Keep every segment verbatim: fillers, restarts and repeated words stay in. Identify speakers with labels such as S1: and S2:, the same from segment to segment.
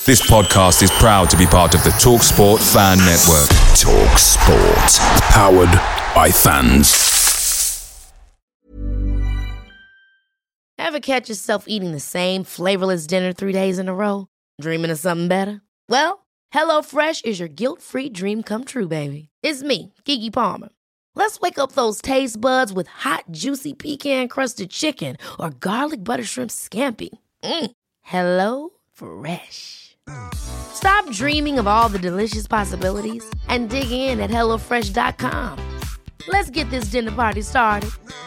S1: This podcast is proud to be part of the TalkSport Fan Network. TalkSport. Powered by fans.
S2: Ever catch yourself eating the same flavorless dinner three days in a row? Dreaming of something better? Well, HelloFresh is your guilt-free dream come true, baby. It's me, Keke Palmer. Let's wake up those taste buds with hot, juicy pecan-crusted chicken or garlic butter shrimp scampi. Mm. Hello Fresh. Stop dreaming of all the delicious possibilities and dig in at hello fresh dot com. Let's get this dinner party started.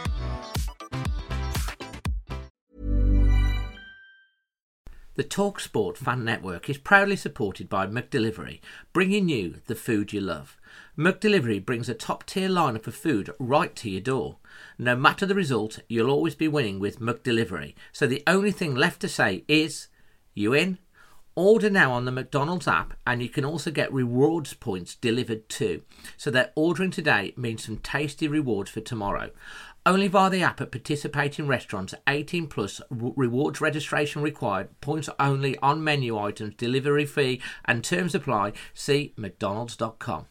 S3: The TalkSport Fan Network is proudly supported by McDelivery, bringing you the food you love. McDelivery brings a top-tier lineup of food right to your door. No matter the result, you'll always be winning with McDelivery. So the only thing left to say is, you in? Order now on the McDonald's app, and you can also get rewards points delivered too. So that ordering today means some tasty rewards for tomorrow. Only via the app at participating restaurants. eighteen plus, rewards registration required, points only on menu items, delivery fee and terms apply. See mcdonalds dot com.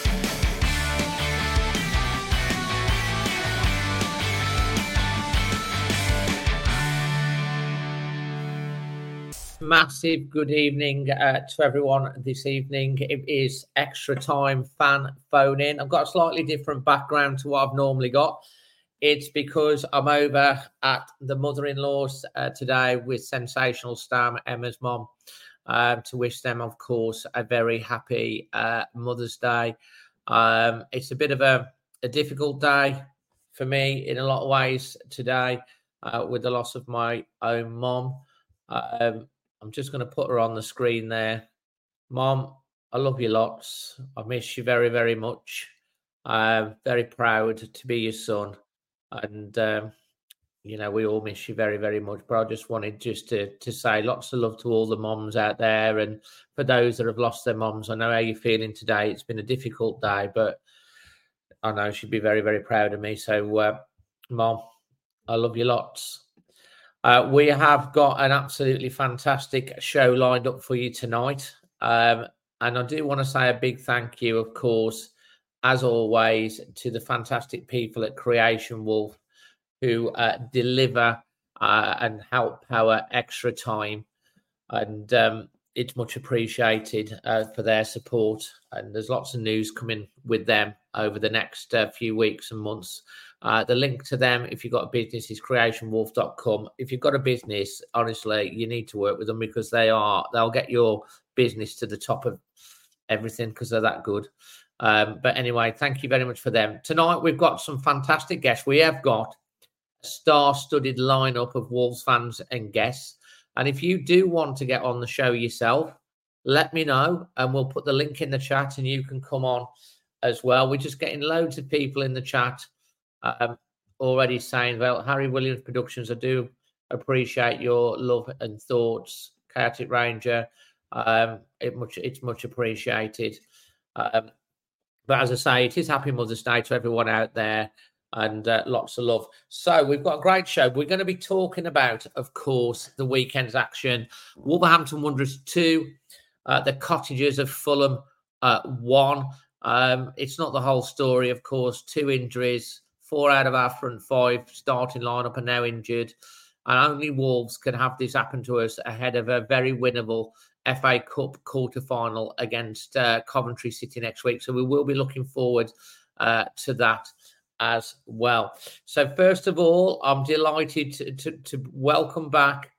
S3: Massive good evening uh, to everyone this evening. It is extra time fan phone in. I've got a slightly different background to what I've normally got. It's because I'm over at the mother-in-law's uh, today with Sensational Stam, Emma's mum, uh, to wish them, of course, a very happy uh, Mother's Day. Um, it's a bit of a, a difficult day for me in a lot of ways today uh, with the loss of my own mum. Um, I'm just going to put her on the screen there. Mom, I love you lots. I miss you very, very much. I'm very proud to be your son. And, um, you know, we all miss you very, very much. But I just wanted just to, to say lots of love to all the moms out there. And for those that have lost their moms, I know how you're feeling today. It's been a difficult day, but I know she'd be very, very proud of me. So, uh, Mom, I love you lots. Uh, we have got an absolutely fantastic show lined up for you tonight. Um, and I do want to say a big thank you, of course, as always, to the fantastic people at Creation Wolf who uh, deliver uh, and help power extra time. And um, it's much appreciated uh, for their support. And there's lots of news coming with them over the next uh, few weeks and months. Uh, the link to them, if you've got a business, is creation wolf dot com. If you've got a business, honestly, you need to work with them because they are, they'll get your business to the top of everything because they're that good. Um, but anyway, thank you very much for them. Tonight, we've got some fantastic guests. We have got a star-studded lineup of Wolves fans and guests. And if you do want to get on the show yourself, let me know and we'll put the link in the chat and you can come on as well. We're just getting loads of people in the chat um, already saying, well, Harry Williams Productions, I do appreciate your love and thoughts. Chaotic Ranger, um, it much, it's much appreciated. Um, but as I say, it is Happy Mother's Day to everyone out there and uh, lots of love. So we've got a great show. We're going to be talking about, of course, the weekend's action. Wolverhampton Wanderers two, uh, the Cottagers of Fulham uh, one. Um, it's not the whole story, of course. Two injuries, four out of our front five starting lineup are now injured. And only Wolves can have this happen to us ahead of a very winnable F A Cup quarter-final against uh, Coventry City next week. So we will be looking forward uh, to that as well. So first of all, I'm delighted to, to, to welcome back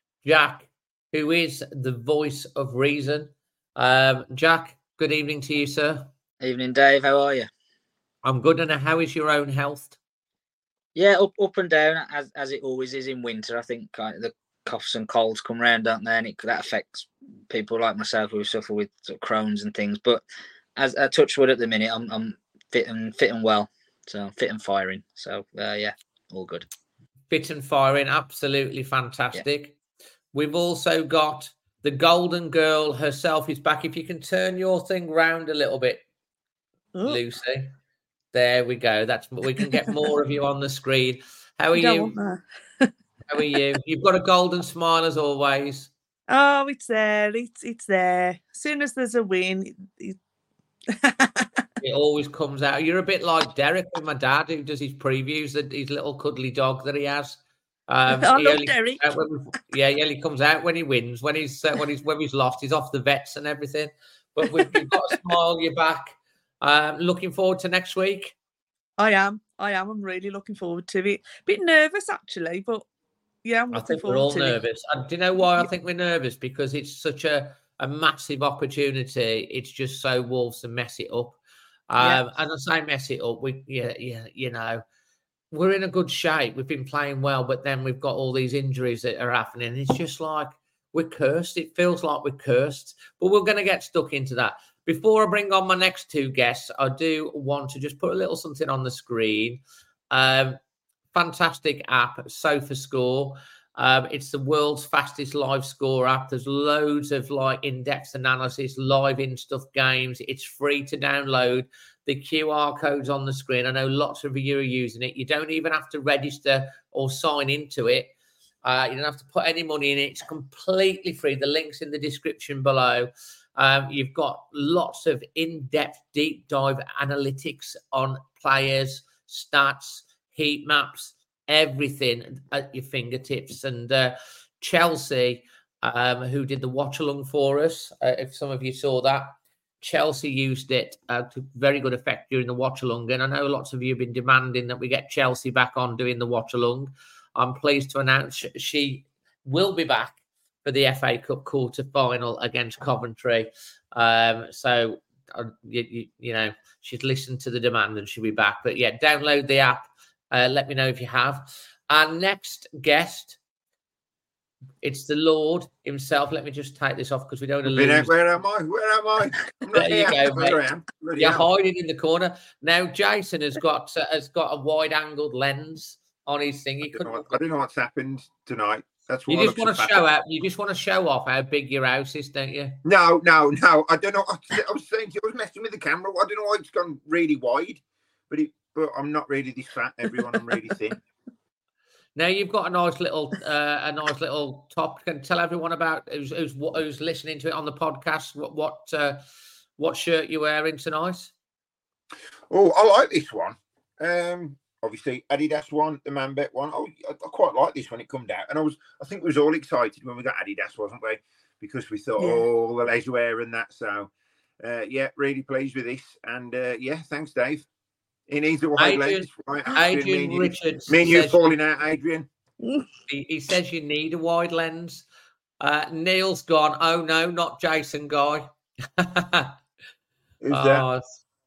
S3: Jack, who is the voice of reason. Um, Jack, good evening to you, sir.
S4: Evening, Dave. How are you?
S3: I'm good. And how is your own health?
S4: Yeah, up up and down, as as it always is in winter. I think uh, the coughs and colds come round, don't they? And it, that affects people like myself who suffer with sort of Crohn's and things. But as a touch wood at the minute, I'm I'm fit and fit and well, so fit and firing. So uh, yeah, all good.
S3: Fit and firing, absolutely fantastic. Yeah. We've also got the Golden Girl herself is back. If you can turn your thing round a little bit, Ooh. Lucy. There we go. That's we can get more of you on the screen. How are you? How are you? You've got a golden smile as always.
S5: Oh, it's there. It's it's there. As soon as there's a win, it,
S3: it always comes out. You're a bit like Derek with my dad, who does his previews, that his little cuddly dog that he has. Um,
S5: I
S3: he
S5: love
S3: only
S5: Derek.
S3: comes out when we- yeah, he only comes out when he wins. When he's uh, when he's when he's lost, he's off the vets and everything. But we've, we've got a smile. You're back. Um, looking forward to next week.
S5: I am. I am. I'm really looking forward to it. Bit nervous actually, but yeah, I'm
S3: I
S5: looking
S3: think we're
S5: forward
S3: all
S5: to
S3: nervous. And do you know why I think we're nervous? Because it's such a, a massive opportunity. It's just so Wolves to mess it up.
S5: Yeah.
S3: Um, and I say mess it up. We, yeah, yeah, you know, we're in a good shape. We've been playing well, but then we've got all these injuries that are happening. It's just like we're cursed. It feels like we're cursed. But we're going to get stuck into that. Before I bring on my next two guests, I do want to just put a little something on the screen. Um, fantastic app, SofaScore. Um, it's the world's fastest live score app. There's loads of like in-depth analysis, live in stuff games. It's free to download. The Q R code's on the screen. I know lots of you are using it. You don't even have to register or sign into it. Uh, you don't have to put any money in it. It's completely free. The link's in the description below. Um, you've got lots of in-depth, deep dive analytics on players, stats, heat maps, everything at your fingertips. And uh, Chelsea, um, who did the watch along for us, uh, if some of you saw that, Chelsea used it uh, to very good effect during the watch along. And I know lots of you have been demanding that we get Chelsea back on doing the watch along. I'm pleased to announce she will be back for the F A Cup quarter final against Coventry. Um, so, uh, you, you, you know, she's listened to the demand and she'll be back. But yeah, download the app. Uh, let me know if you have. Our next guest, it's the Lord himself. Let me just take this off because we don't want to lose.
S6: Where am I? Where am I? I'm
S3: There
S6: not
S3: you
S6: here.
S3: go,
S6: Where
S3: mate.
S6: I am. Bloody
S3: You're
S6: hell.
S3: hiding in the corner. Now, Jason has got uh, has got a wide-angled lens on his thing. He
S6: I don't, know
S3: couldn't.
S6: what, I don't know what's happened tonight. That's what
S3: You
S6: I
S3: just
S6: look
S3: want
S6: so
S3: to
S6: fat
S3: show
S6: at.
S3: out. You just want to show off how big your house is, don't you?
S6: No, no, no. I don't know. I, I was saying, I was messing with the camera. I don't know why it's gone really wide, but it. But I'm not really this fat. Everyone, I'm really thin.
S3: Now you've got a nice little, uh, a nice little top. Can tell everyone about who's, who's who's listening to it on the podcast. What what uh, what shirt you're wearing tonight?
S6: Oh, I like this one. Um, obviously Adidas one, the Manbet one. Oh, I, I quite like this when it come out, and I was, I think we was all excited when we got Adidas, wasn't we? Because we thought,
S5: Yeah.
S6: oh, the leisurewear and that. So, uh, yeah, really pleased with this, and uh, yeah, thanks, Dave. He needs a wide
S3: Adrian-
S6: lens. Right,
S3: Adrian
S6: me and you-
S3: Richards
S6: Me and you
S3: says-
S6: falling out, Adrian.
S3: He, he says you need a wide lens. Uh, Neil's gone. Oh no, not Jason Guy.
S6: Who's that?
S3: oh,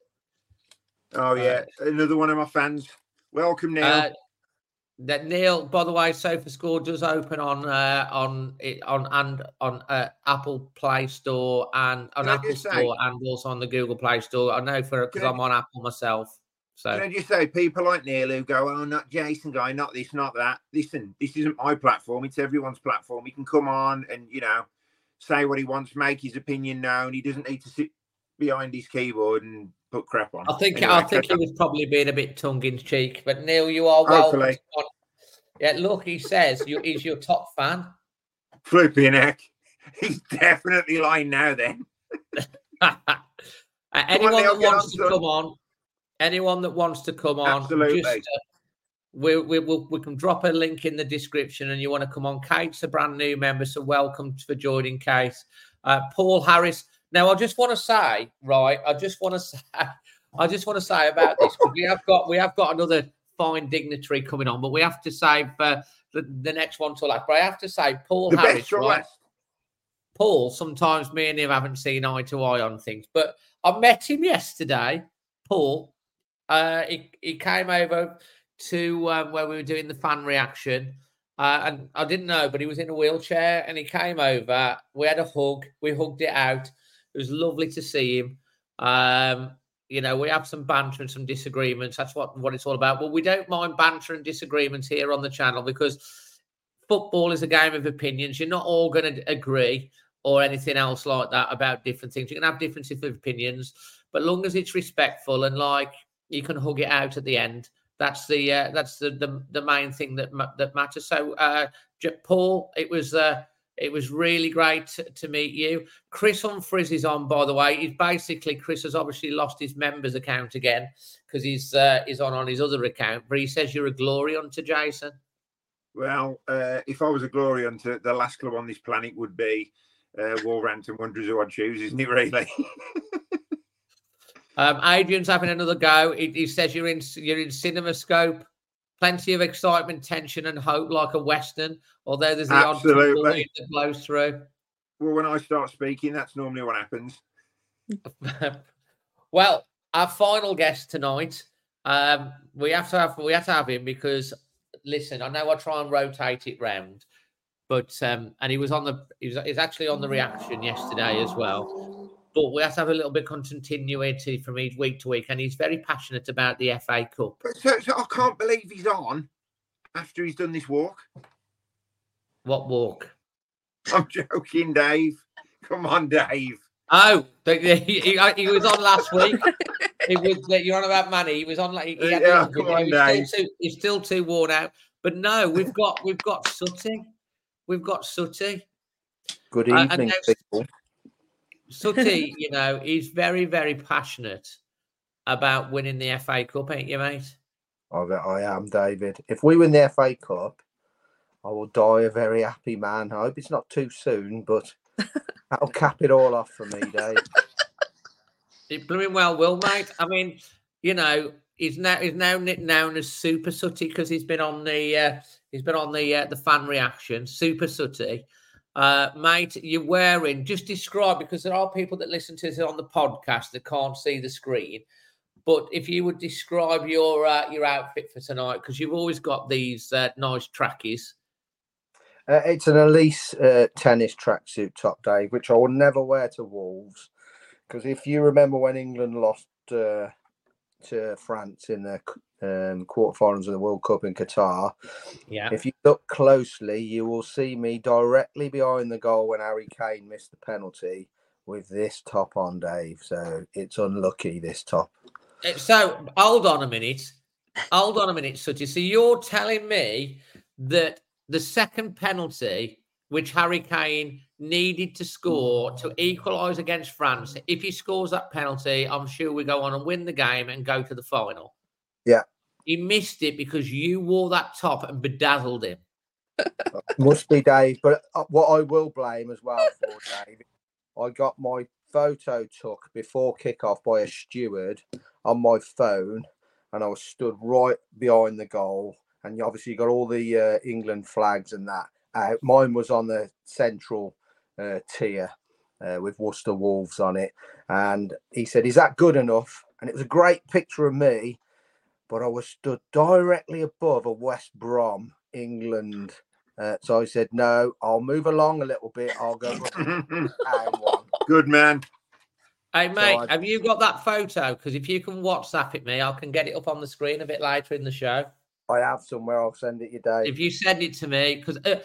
S6: Oh yeah, another one of my fans. Welcome, Neil.
S3: uh, that Neil. By the way, SofaScore does open on uh, on it on and on uh, Apple Play Store and on
S6: Can I
S3: Apple
S6: just say-
S3: Store and also on the Google Play Store. I know for because
S6: Can I-
S3: I'm on Apple myself. So
S6: Can I just say, people like Neil who go, oh, not Jason Guy, not this, not that. Listen, this isn't my platform. It's everyone's platform. He can come on and, you know, say what he wants, make his opinion known. He doesn't need to sit behind his keyboard and put crap on.
S3: I think
S6: Anyway,
S3: I think
S6: catch
S3: he
S6: up.
S3: was probably being a bit tongue in cheek. But Neil, you are welcome.
S6: Hopefully.
S3: Yeah, look, he says you, he's your top fan.
S6: Flipping heck. He's definitely lying now then.
S3: Uh, anyone
S6: Neil,
S3: that
S6: get
S3: wants
S6: on,
S3: to
S6: son.
S3: come on, anyone that wants to come on,
S6: Absolutely.
S3: just uh, we we we'll, we can drop a link in the description, and you want to come on. Kate's a brand new member, so welcome for joining, Kate. Uh, Paul Harris. Now, I just want to say, right, I just want to say, I just want to say about this because we have got we have got another fine dignitary coming on, but we have to save uh, the, the next one till last. But I have to say, Paul
S6: The
S3: Harris,
S6: best for
S3: right?
S6: last.
S3: Paul, sometimes me and him haven't seen eye to eye on things, but I met him yesterday. Paul, uh, he, he came over to um, where we were doing the fan reaction, uh, and I didn't know, but he was in a wheelchair, and he came over. We had a hug. We hugged it out. It was lovely to see him. Um, you know, we have some banter and some disagreements. That's what, what it's all about. But we don't mind banter and disagreements here on the channel because football is a game of opinions. You're not all going to agree or anything else like that about different things. You can have differences of opinions, but long as it's respectful and like you can hug it out at the end, that's the uh, that's the, the the main thing that that matters. So, uh, Paul, it was uh, It was really great to, to meet you. Chris Humphries is on, by the way. He's basically, Chris has obviously lost his members account again because he's uh, he's on on his other account. But he says you're a glory hunter, Jason.
S6: Well, uh, if I was a glory hunter, the last club on this planet would be uh, Wolverhampton Wanderers, who I'd choose, isn't it, really?
S3: um, Adrian's having another go. He, he says you're in you're in CinemaScope. Plenty of excitement, tension, and hope, like a Western. Although there's the
S6: Absolutely.
S3: odd that blows through.
S6: Well, when I start speaking, that's normally what happens.
S3: Well, our final guest tonight, um, we have to have we have to have him because, listen, I know I try and rotate it round, but um, and he was on the he was he's actually on the reaction yesterday as well. But we have to have a little bit of continuity from each week to week, and he's very passionate about the F A Cup.
S6: So, so I can't believe he's on after he's done this walk.
S3: What walk?
S6: I'm joking, Dave. Come on, Dave.
S3: Oh, he, he, he was on last week. It was you're on about Manny. He was on like he had
S6: yeah, come on,
S3: he's,
S6: Dave.
S3: Still too, he's still too worn out. But no, we've got we've got Sooty. We've got Sooty.
S7: Good
S3: Uh,
S7: evening,
S3: now,
S7: people.
S3: Sooty, you know, he's very, very passionate about winning the F A Cup, ain't you, mate?
S7: I bet I am, David. If we win the F A Cup, I will die a very happy man. I hope it's not too soon, but that'll cap it all off for me, Dave.
S3: It blooming well will, mate. I mean, you know, he's now he's now known as Super Sooty because he's been on the uh, he's been on the uh, the fan reaction. Super Sooty. Uh, mate, you're wearing, just describe, because there are people that listen to this on the podcast that can't see the screen. But if you would describe your uh, your outfit for tonight, because you've always got these uh, nice trackies.
S7: Uh, it's an Elise uh, tennis tracksuit top, Dave, which I will never wear to Wolves. Because if you remember when England lost uh, to France in the um, quarterfinals of the World Cup in Qatar,
S3: Yeah.
S7: if you look closely, you will see me directly behind the goal when Harry Kane missed the penalty with this top on, Dave. So it's unlucky, this top.
S3: So hold on a minute. Hold on a minute, Sooty. So you're telling me that the second penalty, which Harry Kane needed to score to equalise against France, if he scores that penalty, I'm sure we go on and win the game and go to the final.
S7: Yeah.
S3: He missed it because you wore that top and bedazzled him.
S7: Must be, Dave. But what I will blame as well for, Dave, I got my photo took before kickoff by a steward on my phone, and I was stood right behind the goal. And obviously, you got all the uh, England flags and that out. Mine was on the central uh, tier uh, with Worcester Wolves on it. And he said, "Is that good enough?" And it was a great picture of me, but I was stood directly above a West Brom England. Uh, so I said, "No, I'll move along a little bit. I'll go down one."
S6: Good man.
S3: Hey, mate,
S7: I-
S3: have you got that photo? Because if you can WhatsApp it me, I can get it up on the screen a bit later in the show.
S7: I have somewhere. I'll send it you, Dave.
S3: If you send it to me, because uh,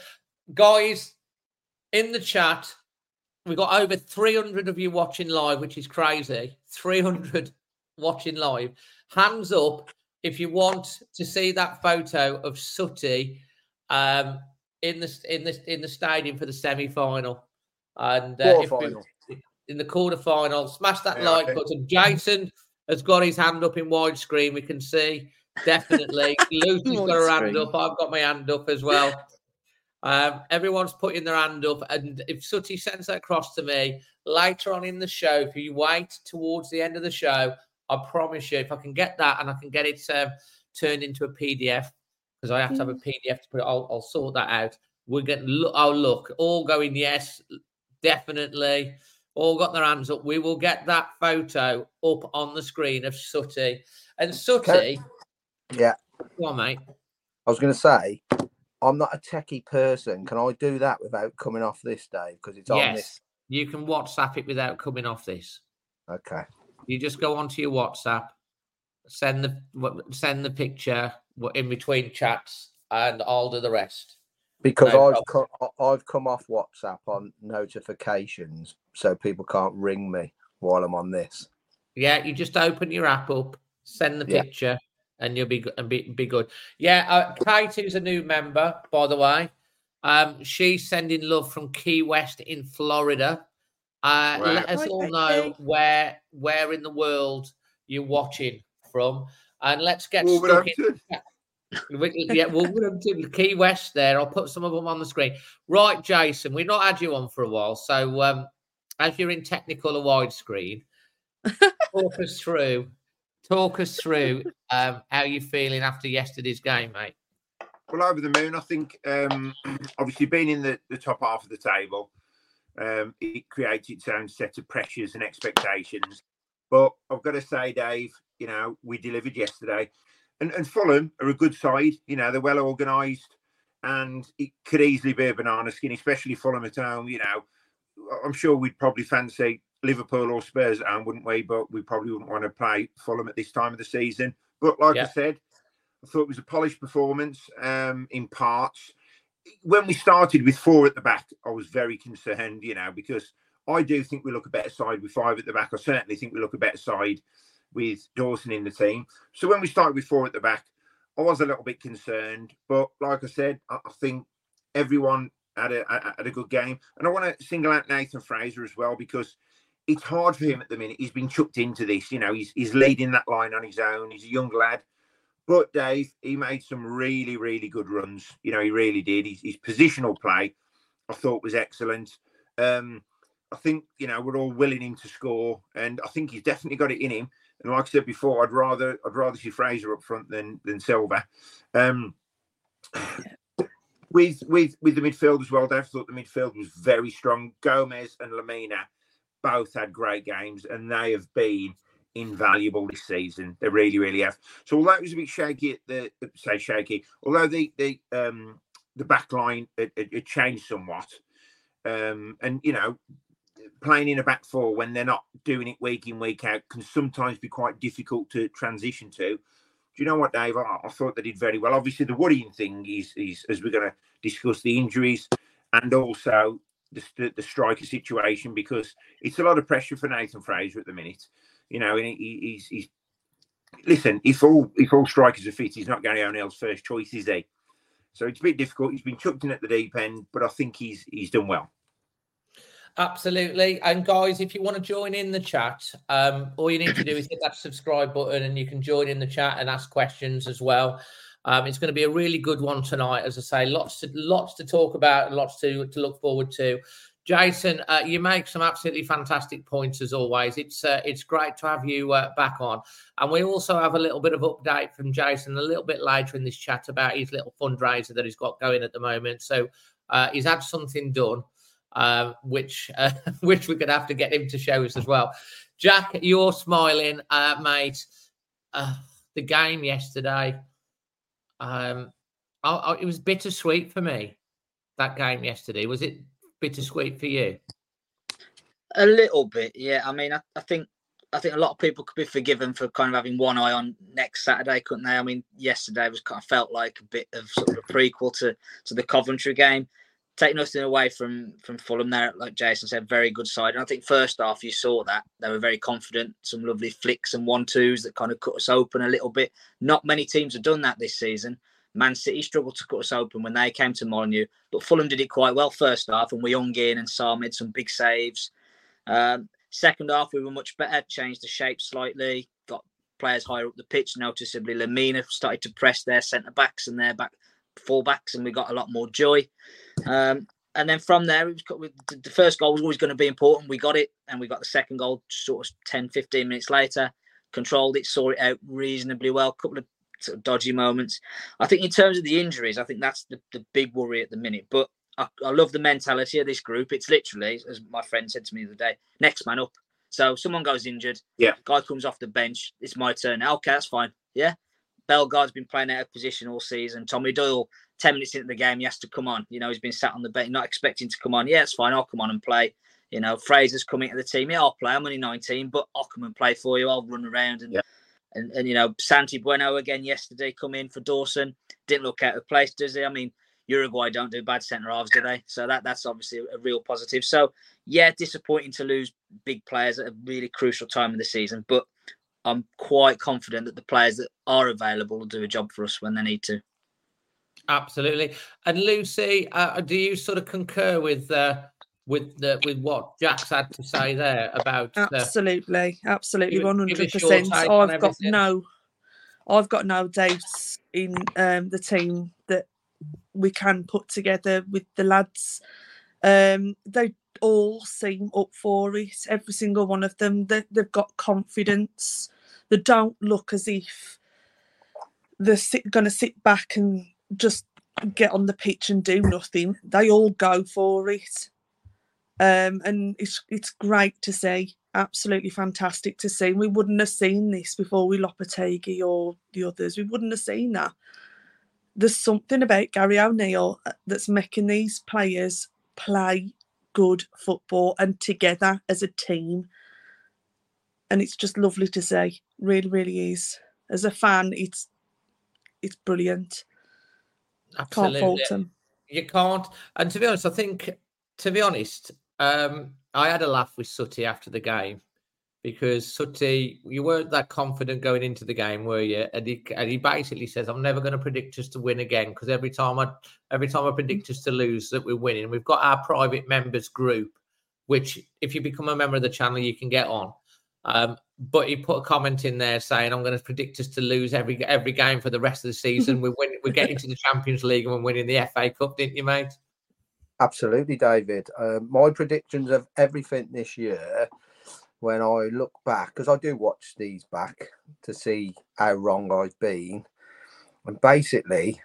S3: guys in the chat, we've got over three hundred of you watching live, which is crazy. three hundred watching live. Hands up if you want to see that photo of Sooty um, in the in the in the stadium for the semi-final and uh, if we, in the quarter final. Smash that
S6: Yeah,
S3: like
S6: okay.
S3: button. Jason has got his hand up in widescreen. We can see. Definitely. Lucy's got her hand up. I've got my hand up as well. Um, everyone's putting their hand up. And if Sooty sends that across to me later on in the show, if you wait towards the end of the show, I promise you, if I can get that and I can get it um, turned into a P D F, because I have to have a P D F to put it, I'll, I'll sort that out. We're getting, oh, look, all going, yes, definitely. All got their hands up. We will get that photo up on the screen of Sooty. And Sooty...
S7: Okay. Yeah.
S3: Go on, mate.
S7: I was going to say, I'm not a techie person. Can I do that without coming off this, Dave? Because it's on
S3: Yes,
S7: this.
S3: you can WhatsApp it without coming off this.
S7: Okay.
S3: You just go onto your WhatsApp, send the send the picture in between chats, and I'll do the rest.
S7: Because
S3: No
S7: I've co- I've come off WhatsApp on notifications, so people can't ring me while I'm on this.
S3: Yeah, you just open your app up, send the
S7: Yeah.
S3: picture, and you'll be go- and be, be good. Yeah, uh, Kate, who's a new member, by the way. Um, she's sending love from Key West in Florida. Uh,
S6: Wow.
S3: Let us
S5: Hi,
S3: all
S5: Becky.
S3: know where where in the world you're watching from, and let's get stuck
S6: Wolverhampton.
S3: in. We- Yeah, Wolverhampton, Key West. There, I'll put some of them on the screen. Right, Jason, we've not had you on for a while, so um, as you're in technical or widescreen, talk us through. Talk us through um, how you're feeling after yesterday's game, mate.
S6: Well, over the moon, I think. Um, obviously, being in the, the top half of the table, um, it creates its own set of pressures and expectations. But I've got to say, Dave, you know, we delivered yesterday. And, and Fulham are a good side. You know, they're well organised. And it could easily be a banana skin, especially Fulham at home. You know, I'm sure we'd probably fancy Liverpool or Spurs at home, wouldn't we? But we probably wouldn't want to play Fulham at this time of the season. But like
S3: Yeah.
S6: I said, I thought it was a polished performance um, in parts. When we started with four at the back, I was very concerned, you know, because I do think we look a better side with five at the back. I certainly think we look a better side with Dawson in the team. So when we started with four at the back, I was a little bit concerned. But like I said, I think everyone had a, had a good game. And I want to single out Nathan Fraser as well, because it's hard for him at the minute. He's been chucked into this, you know, he's, he's leading that line on his own. He's a young lad. But Dave, he made some really, really good runs. You know, he really did. His, his positional play, I thought, was excellent. Um, I think, you know, we're all willing him to score, and I think he's definitely got it in him. And like I said before, I'd rather I'd rather see Fraser up front than than Silva. Um, with with with the midfield as well, Dave, I thought the midfield was very strong. Gomez and Lamina both had great games, and they have been invaluable this season. They really, really have. So although it was a bit shaky at the say shaky, although the the um the back line it, it, it changed somewhat, um, and you know, playing in a back four when they're not doing it week in, week out can sometimes be quite difficult to transition to. Do you know what, Dave? I, I thought they did very well. Obviously, the worrying thing is, is as we're going to discuss, the injuries and also the, the, the striker situation, because it's a lot of pressure for Nathan Fraser at the minute. You know, and he, he's, he's listen. If all if all strikers are fit, he's not Gary O'Neill's first choice, is he? So it's a bit difficult. He's been chucked in at the deep end, but I think he's he's done well.
S3: Absolutely. And guys, if you want to join in the chat, um, all you need to do is hit that subscribe button, and you can join in the chat and ask questions as well. Um, it's going to be a really good one tonight, as I say. Lots to lots to talk about, lots to to look forward to. Jason, uh, you make some absolutely fantastic points as always. It's uh, it's great to have you uh, back on. And we also have a little bit of update from Jason a little bit later in this chat about his little fundraiser that he's got going at the moment. So uh, he's had something done, uh, which uh, which we're going to have to get him to show us as well. Jack, you're smiling, uh, mate. Uh, the game yesterday, um, I, I, it was bittersweet for me, that game yesterday. Was it bittersweet for you?
S4: A little bit, yeah. I mean, I, I think I think a lot of people could be forgiven for kind of having one eye on next Saturday, couldn't they? I mean, yesterday was kind of felt like a bit of sort of a prequel to, to the Coventry game. Taking nothing away from from Fulham there, like Jason said, very good side. And I think first half you saw that they were very confident, some lovely flicks and one-twos that kind of cut us open a little bit. Not many teams have done that this season. Man City struggled to cut us open when they came to Molineux, but Fulham did it quite well first half, and we hung in, and Sarr made some big saves. Um, second half, we were much better, changed the shape slightly, got players higher up the pitch, noticeably. Lamina started to press their centre-backs and their back full-backs, and we got a lot more joy. Um, and then from there, it was, the first goal was always going to be important. We got it, and we got the second goal sort of ten, fifteen minutes later, controlled it, saw it out reasonably well, a couple of sort of dodgy moments. I think in terms of the injuries, I think that's the, the big worry at the minute. But I, I love the mentality of this group. It's literally, as my friend said to me the other day, next man up. So someone goes injured,
S6: yeah,
S4: guy comes off the bench, it's my turn. Okay, that's fine. Yeah. Bellegarde's been playing out of position all season. Tommy Doyle, ten minutes into the game, he has to come on. You know, he's been sat on the bench, not expecting to come on. Yeah, it's fine. I'll come on and play. You know, Fraser's coming to the team. Yeah, I'll play. I'm only nineteen, but I'll come and play for you. I'll run around. And,
S6: yeah.
S4: and, and you know, Santi Bueno again yesterday come in for Dawson. Didn't look out of place, does he? I mean, Uruguay don't do bad centre-halves, do they? So that that's obviously a real positive. So, yeah, disappointing to lose big players at a really crucial time of the season. But I'm quite confident that the players that are available will do a job for us when they need to.
S3: Absolutely. And Lucy, uh, do you sort of concur with uh, with the with what Jack's had to say there about the,
S5: Absolutely, absolutely,
S3: give,
S5: one
S3: give
S5: hundred
S3: us your
S5: percent.
S3: take on
S5: I've got
S3: everything?
S5: no, I've got no doubts in um, the team that we can put together with the lads. Um, they all seem up for it. Every single one of them. They, they've got confidence. They don't look as if they're sit, going to sit back and just get on the pitch and do nothing. They all go for it. Um, and it's it's great to see. Absolutely fantastic to see. We wouldn't have seen this before we Lopetegui or the others. We wouldn't have seen that. There's something about Gary O'Neill that's making these players play good football and together as a team. And it's just lovely to see. Really, really is. As a fan, it's it's brilliant.
S3: Absolutely.
S5: Can't fault them.
S3: You can't. And to be honest, I think, to be honest, um, I had a laugh with Sutty after the game, because Sutty, you weren't that confident going into the game, were you? And he, and he basically says, "I'm never going to predict us to win again, because every time I every time I predict us to lose, that we're winning." We've got our private members group, which if you become a member of the channel, you can get on. Um, but he put a comment in there saying, "I'm going to predict us to lose every every game for the rest of the season. We're winning, we're getting to the Champions League and we're winning the F A Cup, didn't you, mate?"
S7: Absolutely, David. Uh, my predictions of everything this year, when I look back, because I do watch these back to see how wrong I've been, and basically,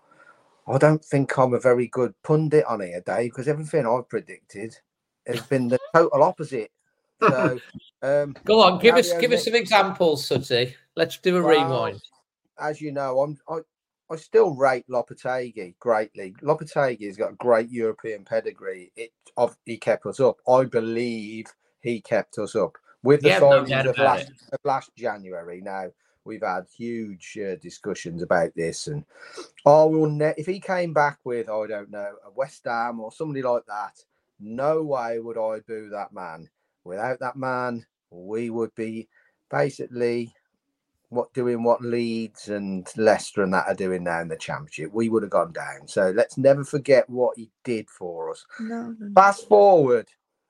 S7: I don't think I'm a very good pundit on here, Dave, because everything I've predicted has been the total opposite. So, um,
S3: go on, give
S7: Gary
S3: us give us some examples, Sutty. Let's do a
S7: well,
S3: rewind.
S7: As you know, I'm I, I still rate Lopetegui greatly. Lopetegui's got a great European pedigree. It of he kept us up. I believe he kept us up with the
S3: Yeah, no
S7: signings
S3: doubt
S7: of
S3: about
S7: last
S3: it.
S7: of last January. Now we've had huge uh, discussions about this, and I will ne- if he came back with, I don't know, a West Ham or somebody like that, no way would I boo that man. Without that man, we would be basically what doing what Leeds and Leicester and that are doing now in the Championship. We would have gone down. So let's never forget what he did for us.
S5: No, no, no.
S7: Fast forward,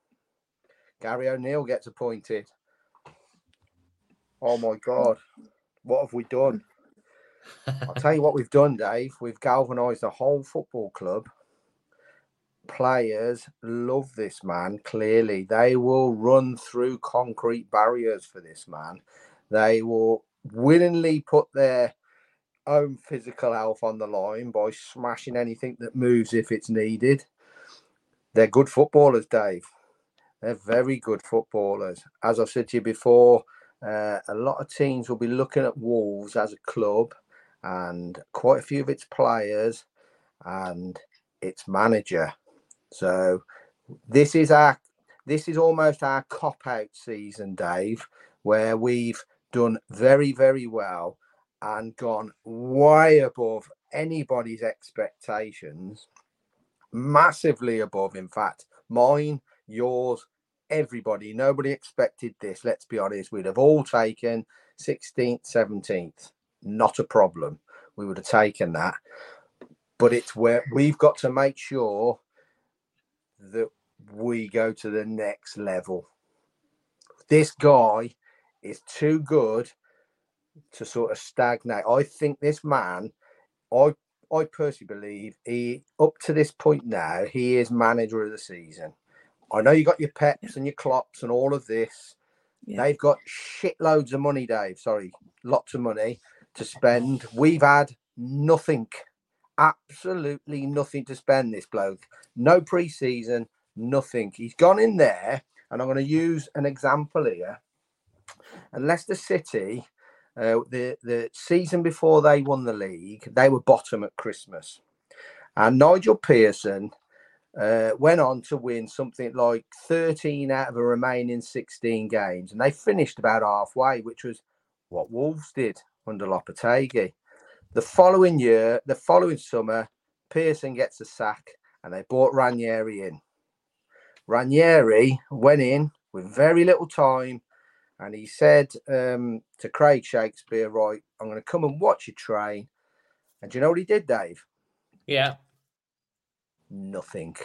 S7: Gary O'Neill gets appointed. Oh my God, what have we done? I'll tell you what we've done, Dave. We've galvanised the whole football club. Players love this man, clearly. They will run through concrete barriers for this man. They will willingly put their own physical health on the line by smashing anything that moves if it's needed. They're good footballers, Dave. They're very good footballers. As I've said to you before, uh, a lot of teams will be looking at Wolves as a club and quite a few of its players and its manager. So this is our this is almost our cop-out season, Dave, where we've done very, very well and gone way above anybody's expectations, massively above, in fact, mine, yours, everybody. Nobody expected this, let's be honest. We'd have all taken sixteenth, seventeenth. Not a problem. We would have taken that. But it's where we've got to make sure that we go to the next level. This guy is too good to sort of stagnate. I think this man, I I personally believe he, up to this point now, he is manager of the season. I know you got your Peps yeah. and your Klopps and all of this. Yeah. They've got shitloads of money, Dave. Sorry, lots of money to spend. We've had nothing, absolutely nothing to spend, this bloke. No pre-season, nothing. He's gone in there, and I'm going to use an example here. And Leicester City, uh, the, the season before they won the league, they were bottom at Christmas. And Nigel Pearson uh, went on to win something like thirteen out of the remaining sixteen games. And they finished about halfway, which was what Wolves did under Lopetegui. The following year, the following summer, Pearson gets a sack and they brought Ranieri in. Ranieri went in with very little time and he said um, to Craig Shakespeare, right, I'm going to come and watch you train. And do you know what he did, Dave?
S3: Yeah.
S7: Nothing.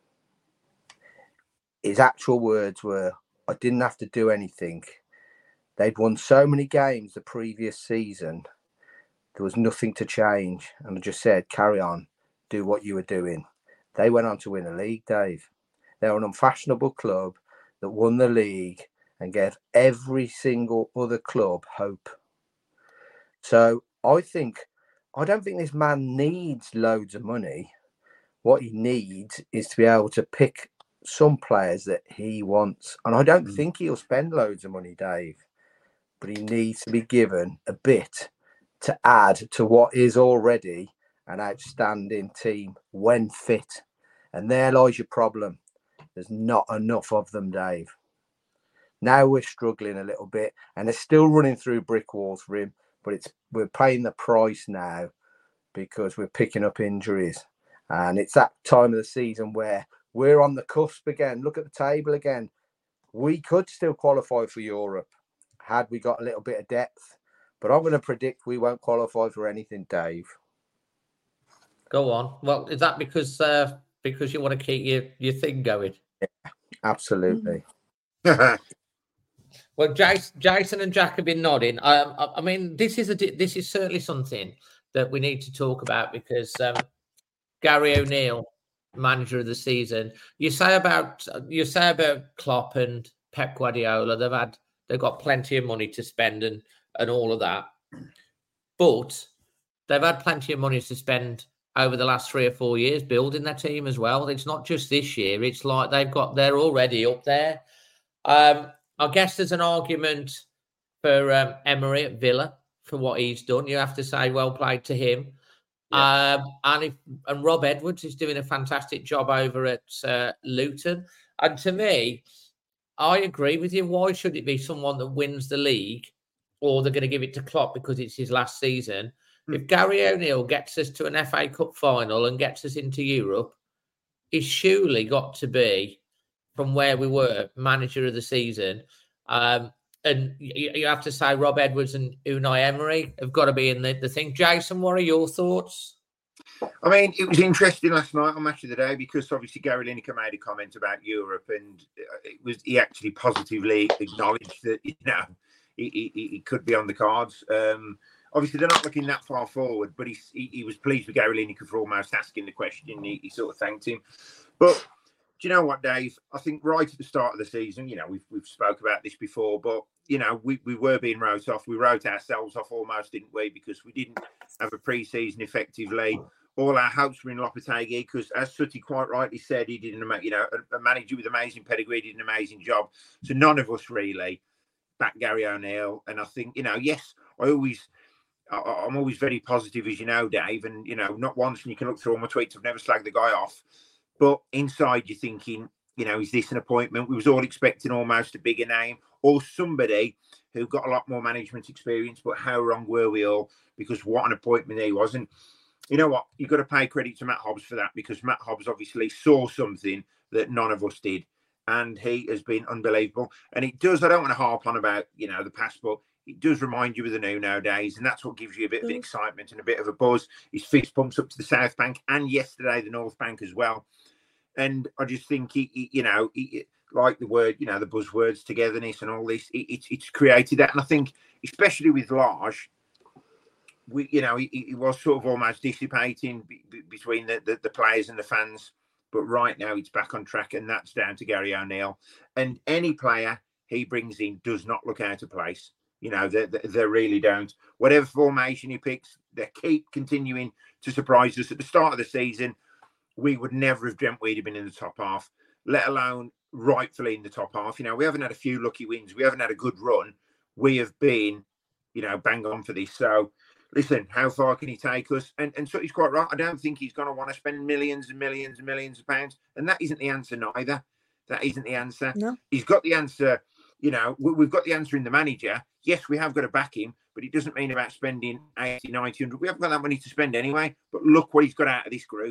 S7: His actual words were, I didn't have to do anything. They'd won so many games the previous season. There was nothing to change. And I just said, carry on, do what you were doing. They went on to win a league, Dave. They're an unfashionable club that won the league and gave every single other club hope. So I think, I don't think this man needs loads of money. What he needs is to be able to pick some players that he wants. And I don't mm. think he'll spend loads of money, Dave, but he needs to be given a bit to add to what is already an outstanding team when fit. And there lies your problem. There's not enough of them, Dave. Now we're struggling a little bit and they're still running through brick walls for him, but it's we're paying the price now because we're picking up injuries. And it's that time of the season where we're on the cusp again. Look at the table again. We could still qualify for Europe had we got a little bit of depth. But I'm going to predict we won't qualify for anything, Dave.
S3: Go on. Well, is that because uh, because you want to keep your, your thing going?
S7: Yeah, absolutely.
S3: Well, Jason, Jason and Jack have been nodding. Um, I, I mean, this is a this is certainly something that we need to talk about because um, Gary O'Neill, manager of the season. You say about you say about Klopp and Pep Guardiola. They've had they've got plenty of money to spend and. and all of that. But they've had plenty of money to spend over the last three or four years building their team as well. It's not just this year. It's like they've got, they're already up there. Um, I guess there's an argument for um, Emery at Villa for what he's done. You have to say well played to him. Yeah. Um, and if, and Rob Edwards is doing a fantastic job over at uh, Luton. And to me, I agree with you. Why should it be someone that wins the league or they're going to give it to Klopp because it's his last season? Mm. If Gary O'Neill gets us to an F A Cup final and gets us into Europe, he's surely got to be, from where we were, manager of the season. Um, and you, you have to say Rob Edwards and Unai Emery have got to be in the, the thing. Jason, what are your thoughts?
S6: I mean, it was interesting last night on Match of the Day because obviously Gary Lineker made a comment about Europe and it was he actually positively acknowledged that, you know, He, he, he could be on the cards. Um, obviously, they're not looking that far forward, but he, he, he was pleased with Gary Lineker for almost asking the question. He, he sort of thanked him. But do you know what, Dave? I think right at the start of the season, you know, we've we've spoke about this before, but, you know, we, we were being wrote off. We wrote ourselves off almost, didn't we? Because we didn't have a pre-season effectively. All our hopes were in Lopetegui because, as Sutty quite rightly said, he didn't, you know, a, a manager with amazing pedigree, did an amazing job. So none of us really back Gary O'Neill. And I think, you know, yes, I always, I, I'm always very positive, as you know, Dave. And, you know, not once, and you can look through all my tweets, I've never slagged the guy off. But inside you're thinking, you know, is this an appointment? We was all expecting almost a bigger name or somebody who got a lot more management experience. But how wrong were we all? Because what an appointment he was. And you know what? You've got to pay credit to Matt Hobbs for that because Matt Hobbs obviously saw something that none of us did. And he has been unbelievable. And it does, I don't want to harp on about, you know, the past, but it does remind you of the new nowadays. And that's what gives you a bit of excitement and a bit of a buzz. His fist pumps up to the South Bank and yesterday the North Bank as well. And I just think, he, he, you know, he, like the word, you know, the buzzwords, togetherness and all this, it, it, it's created that. And I think, especially with Lage, we, you know, he, he was sort of almost dissipating be, be, between the, the, the players and the fans. But right now it's back on track, and that's down to Gary O'Neill. And any player he brings in does not look out of place. You know, they, they, they really don't. Whatever formation he picks, they keep continuing to surprise us. At the start of the season, we would never have dreamt we'd have been in the top half, let alone rightfully in the top half. You know, we haven't had a few lucky wins. We haven't had a good run. We have been, you know, bang on for this. So, listen, how far can he take us? And and so he's quite right. I don't think he's going to want to spend millions and millions and millions of pounds. And that isn't the answer neither. That isn't the answer.
S5: No.
S6: He's got the answer. You know, we've got the answer in the manager. Yes, we have got to back him, but it doesn't mean about spending eighty, ninety, one hundred. We haven't got that money to spend anyway. But look what he's got out of this group.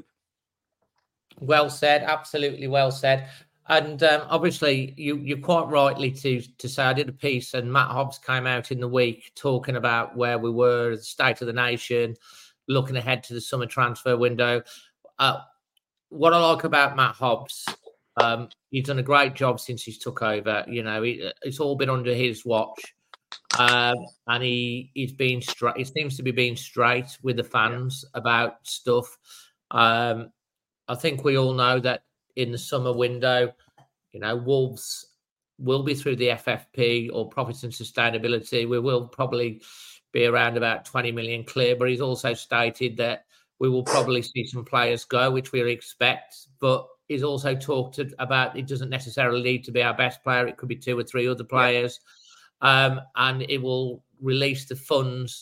S3: Well said. Absolutely well said. And um, obviously, you, you're quite rightly to to say I did a piece, and Matt Hobbs came out in the week talking about where we were, the state of the nation, looking ahead to the summer transfer window. Uh, what I like about Matt Hobbs, um, he's done a great job since he's took over. You know, he, it's all been under his watch. Um, and he he's been straight. He seems to be being straight with the fans yeah. about stuff. Um, I think we all know that in the summer window, you know, Wolves will be through the F F P or Profits and Sustainability. We will probably be around about twenty million clear, but he's also stated that we will probably see some players go, which we expect. But he's also talked about it doesn't necessarily need to be our best player. It could be two or three other players. Yeah. Um, and it will release the funds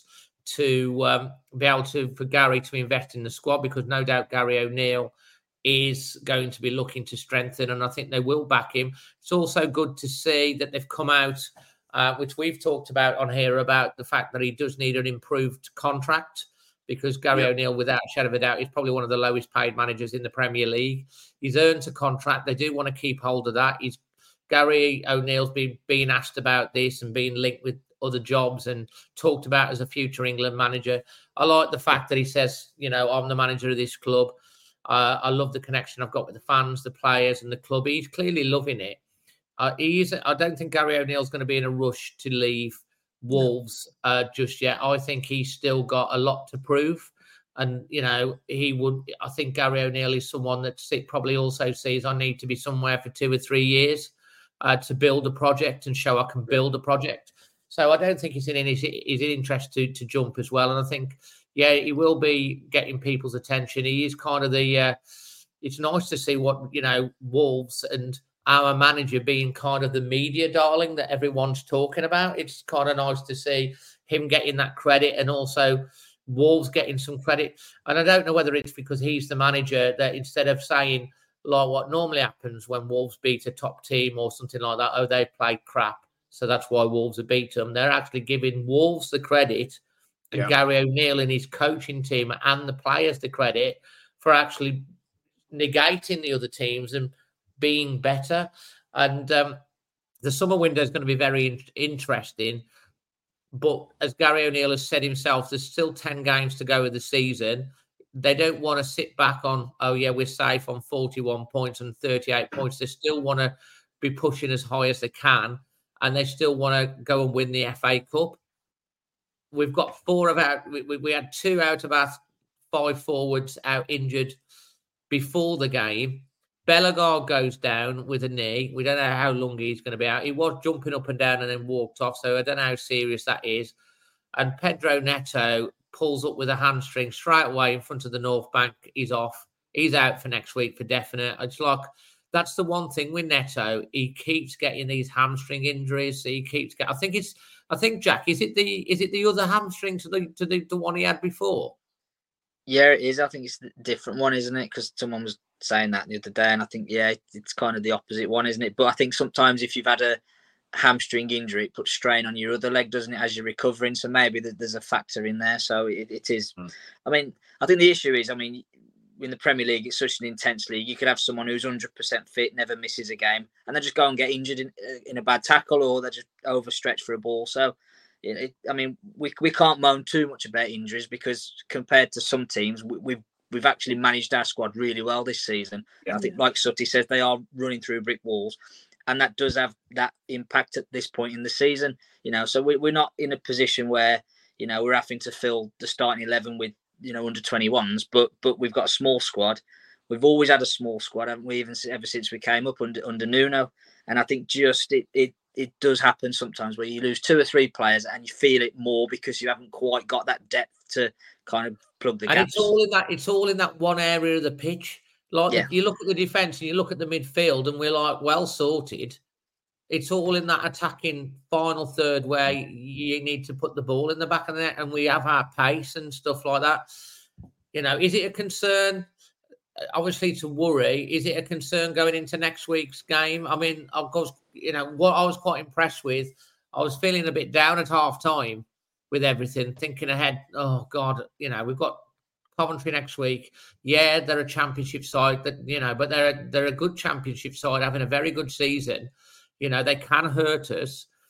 S3: to um, be able to for Gary to invest in the squad, because no doubt Gary O'Neill is going to be looking to strengthen, and I think they will back him. It's also good to see that they've come out, uh, which we've talked about on here, about the fact that he does need an improved contract, because Gary yeah. O'Neill, without a shadow of a doubt, is probably one of the lowest paid managers in the Premier League. He's earned a contract. They do want to keep hold of that. He's Gary O'Neill's been being asked about this and being linked with other jobs and talked about as a future England manager. I like the fact that he says, you know, I'm the manager of this club. Uh, I love the connection I've got with the fans, the players, and the club. He's clearly loving it. Uh, he is, I don't think Gary O'Neill's going to be in a rush to leave Wolves uh, just yet. I think he's still got a lot to prove. And, you know, he would, I think Gary O'Neill is someone that probably also sees I need to be somewhere for two or three years uh, to build a project and show I can build a project. So I don't think it's in his, his interest to, to jump as well. And I think, yeah, he will be getting people's attention. He is kind of the, uh, it's nice to see what, you know, Wolves and our manager being kind of the media darling that everyone's talking about. It's kind of nice to see him getting that credit and also Wolves getting some credit. And I don't know whether it's because he's the manager that instead of saying, like what normally happens when Wolves beat a top team or something like that, oh, they played crap, so that's why Wolves have beat them. They're actually giving Wolves the credit and yeah. Gary O'Neill and his coaching team and the players the credit for actually negating the other teams and being better. And um, the summer window is going to be very in- interesting. But as Gary O'Neill has said himself, there's still ten games to go of the season. They don't want to sit back on, oh, yeah, we're safe on forty-one points and thirty-eight points. They still want to be pushing as high as they can, and they still want to go and win the F A Cup. We've got four of our, we, we had two out of our five forwards out injured before the game. Bellegarde goes down with a knee. We don't know how long he's going to be out. He was jumping up and down and then walked off, so I don't know how serious that is. And Pedro Neto pulls up with a hamstring straight away in front of the North Bank. He's off. He's out for next week for definite. It's like, that's the one thing with Neto. He keeps getting these hamstring injuries. He keeps getting, I think it's, I think, Jack, is it the is it the other hamstring to the to the, the one he had before?
S4: Yeah, it is. I think it's the different one, isn't it? Because someone was saying that the other day, and I think, yeah, it's kind of the opposite one, isn't it? But I think sometimes if you've had a hamstring injury, it puts strain on your other leg, doesn't it, as you're recovering? So maybe there's a factor in there. So it, it is. Mm. I mean, I think the issue is, I mean, in the Premier League, it's such an intense league. You could have someone who's one hundred percent fit, never misses a game, and they just go and get injured in, in a bad tackle, or they just overstretch for a ball. So, it, I mean, we we can't moan too much about injuries, because compared to some teams, we, we've we've actually managed our squad really well this season. Yeah. I think, like Sutty says, they are running through brick walls, and that does have that impact at this point in the season. You know, so we, we're not in a position where, you know, we're having to fill the starting eleven with, you know, under twenty-ones, but but we've got a small squad. We've always had a small squad, haven't we? Even ever since we came up under under Nuno. And I think just it it it does happen sometimes where you lose two or three players and you feel it more because you haven't quite got that depth to kind of plug the gaps.
S3: And it's all in that it's all in that one area of the pitch. Like yeah. you look at the defence and you look at the midfield, and we're like well sorted. It's all in that attacking final third where you need to put the ball in the back of the net, and we have our pace and stuff like that. You know, is it a concern? Obviously, to worry. Is it a concern going into next week's game? I mean, of course, you know, what I was quite impressed with, I was feeling a bit down at half time with everything, thinking ahead, oh, God, you know, we've got Coventry next week. Yeah, they're a championship side, that you know, but they're a, they're a good championship side, having a very good season. You know, they can hurt us.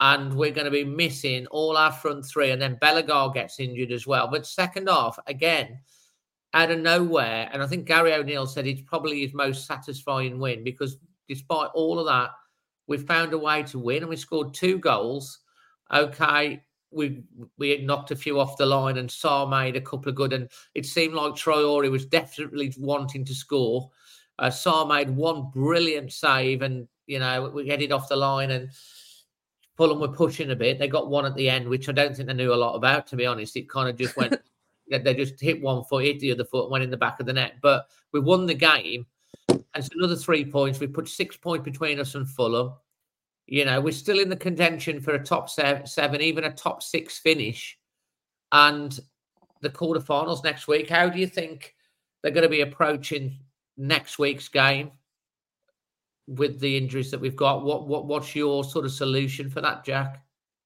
S3: and we're going to be missing all our front three, and then Bellegarde gets injured as well. But second half, again, out of nowhere, and I think Gary O'Neill said it's probably his most satisfying win, because despite all of that, we found a way to win, and we scored two goals. Okay, we we knocked a few off the line, and Sarr made a couple of good, and it seemed like Traore was definitely wanting to score. Uh, Sarr made one brilliant save, and, you know, we get it off the line, and Fulham were pushing a bit. They got one at the end, which I don't think they knew a lot about, to be honest. It kind of just went, they just hit one foot, hit the other foot, and went in the back of the net. But we won the game, and it's another three points. We put six points between us and Fulham. You know, we're still in the contention for a top seven, seven even a top six finish. And the quarterfinals next week, how do you think they're going to be approaching next week's game with the injuries that we've got? What what what's your sort of solution for that, Jack?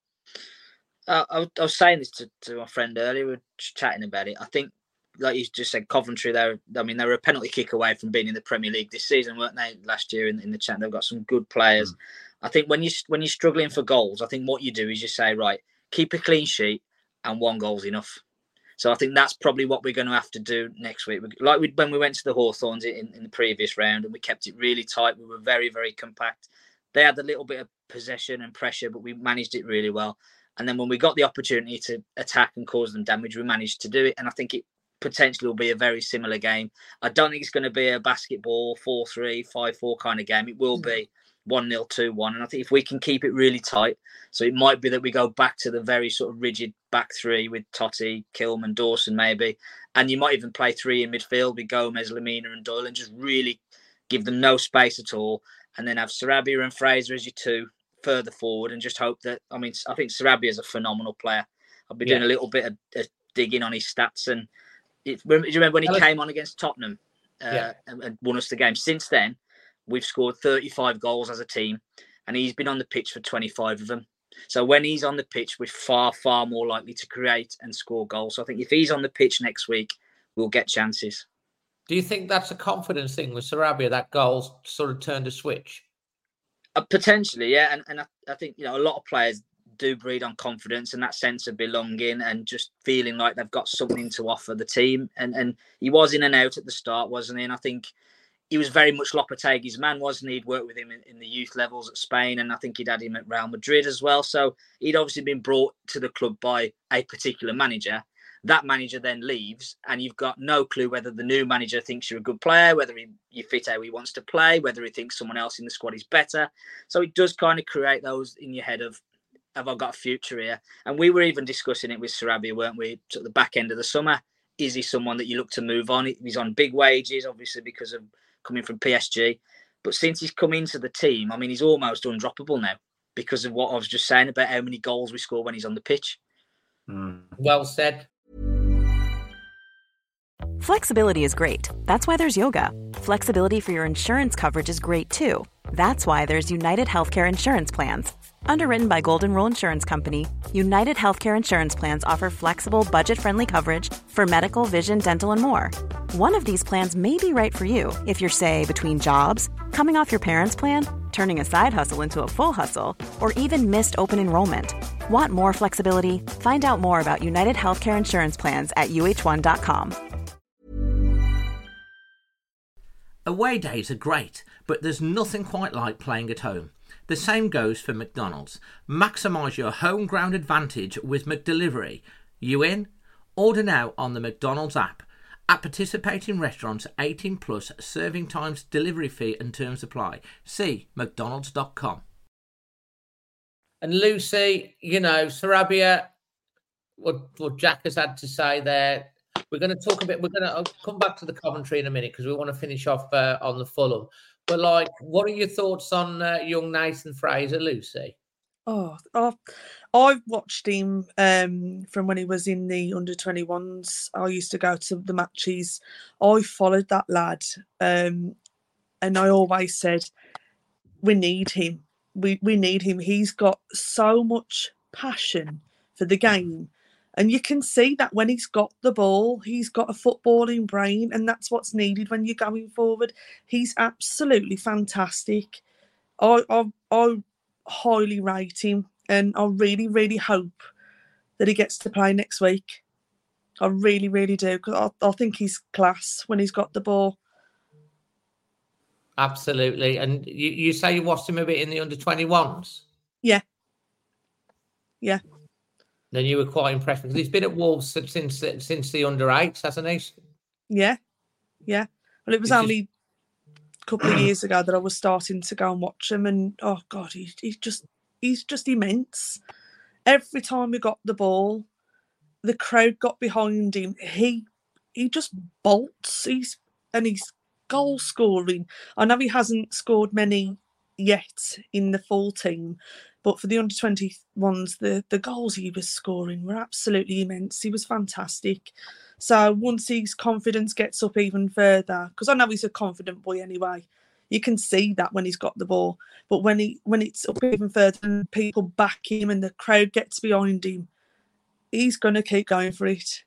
S4: Uh, I, was, I was saying this to, to my friend earlier. We were chatting about it. I think, like you just said, Coventry, they're, I mean, they were a penalty kick away from being in the Premier League this season, weren't they? Last year in, in the chat, they've got some good players. Mm. I think when you when you're struggling for goals, I think what you do is you say, right, keep a clean sheet, and one goal's enough. So I think that's probably what we're going to have to do next week. Like we, when we went to the Hawthorns in, in the previous round, and we kept it really tight. We were very, very compact. They had a little bit of possession and pressure, but we managed it really well. And then when we got the opportunity to attack and cause them damage, we managed to do it. And I think it potentially will be a very similar game. I don't think it's going to be a basketball four three, five four kind of game. It will be one nil, two one. And I think if we can keep it really tight, so it might be that we go back to the very sort of rigid back three with Totti, Kilman, Dawson maybe. And you might even play three in midfield with Gomez, Lamina and Doyle, and just really give them no space at all. And then have Sarabia and Fraser as your two further forward, and just hope that, I mean, I think Sarabia is a phenomenal player. I've been yeah. doing a little bit of, of digging on his stats. And it, do you remember when he came on against Tottenham uh, yeah. and, and won us the game? Since then, we've scored thirty-five goals as a team, and he's been on the pitch for twenty-five of them. So when he's on the pitch, we're far, far more likely to create and score goals. So I think if he's on the pitch next week, we'll get chances.
S3: Do you think that's a confidence thing with Sarabia, that goal sort of turned a switch?
S4: Uh, potentially, yeah. And, and I, I think, you know, a lot of players do breed on confidence and that sense of belonging and just feeling like they've got something to offer the team. And and he was in and out at the start, wasn't he? And I think he was very much Lopetegui's man, wasn't he? He'd worked with him in, in the youth levels at Spain, and I think he'd had him at Real Madrid as well. So he'd obviously been brought to the club by a particular manager. That manager then leaves, and you've got no clue whether the new manager thinks you're a good player, whether he, you fit how he wants to play, whether he thinks someone else in the squad is better. So it does kind of create those in your head of, have I got a future here? And we were even discussing it with Sarabia, weren't we, at the back end of the summer? Is he someone that you look to move on? He's on big wages, obviously, because of coming from P S G. But since he's come into the team, I mean, he's almost undroppable now because of what I was just saying about how many goals we score when he's on the pitch.
S3: Mm. Well said.
S8: Flexibility is great. That's why there's yoga. Flexibility for your insurance coverage is great too. That's why there's United Healthcare Insurance Plans. Underwritten by Golden Rule Insurance Company, United Healthcare Insurance Plans offer flexible, budget-friendly coverage for medical, vision, dental, and more. One of these plans may be right for you if you're, say, between jobs, coming off your parents' plan, turning a side hustle into a full hustle, or even missed open enrollment. Want more flexibility? Find out more about United Healthcare Insurance Plans at U H one dot com.
S3: Away days are great, but there's nothing quite like playing at home. The same goes for McDonald's. Maximise your home ground advantage with McDelivery. You in? Order now on the McDonald's app. At participating restaurants, eighteen plus, serving times, delivery fee and terms apply. See mcdonalds dot com. And Lucy, you know, Sarabia, what, what Jack has had to say there, we're going to talk a bit, we're going to I'll come back to the Coventry in a minute because we want to finish off uh, on the Fulham. But, like, what are your thoughts on uh, young Nathan Fraser, Lucy?
S5: Oh, I've, I've watched him um, from when he was in the under twenty-ones. I used to go to the matches. I followed that lad. Um, and I always said, we need him. We, we need him. He's got so much passion for the game. And you can see that when he's got the ball, he's got a footballing brain, and that's what's needed when you're going forward. He's absolutely fantastic. I I, I highly rate him. and I really, really hope that he gets to play next week. I really, really do, because I, I think he's class when he's got the ball.
S3: Absolutely. And you, you say you watched him a bit in the under twenty-ones?
S5: Yeah. Yeah.
S3: Then you were quite impressed because he's been at Wolves since since, since the under eights, hasn't he?
S5: Yeah. Yeah. Well, it was
S3: He's
S5: only
S3: just...
S5: a couple of years ago that I was starting to go and watch him, and oh God, he, he's just he's just immense. Every time we got the ball, the crowd got behind him. He he just bolts. He's and he's goal scoring. I know he hasn't scored many yet in the full team, but for the under twenty-ones, the, the goals he was scoring were absolutely immense. He was fantastic. So once his confidence gets up even further, because I know he's a confident boy anyway, you can see that when he's got the ball. But when he when it's up even further and people back him and the crowd gets behind him, he's going to keep going for it.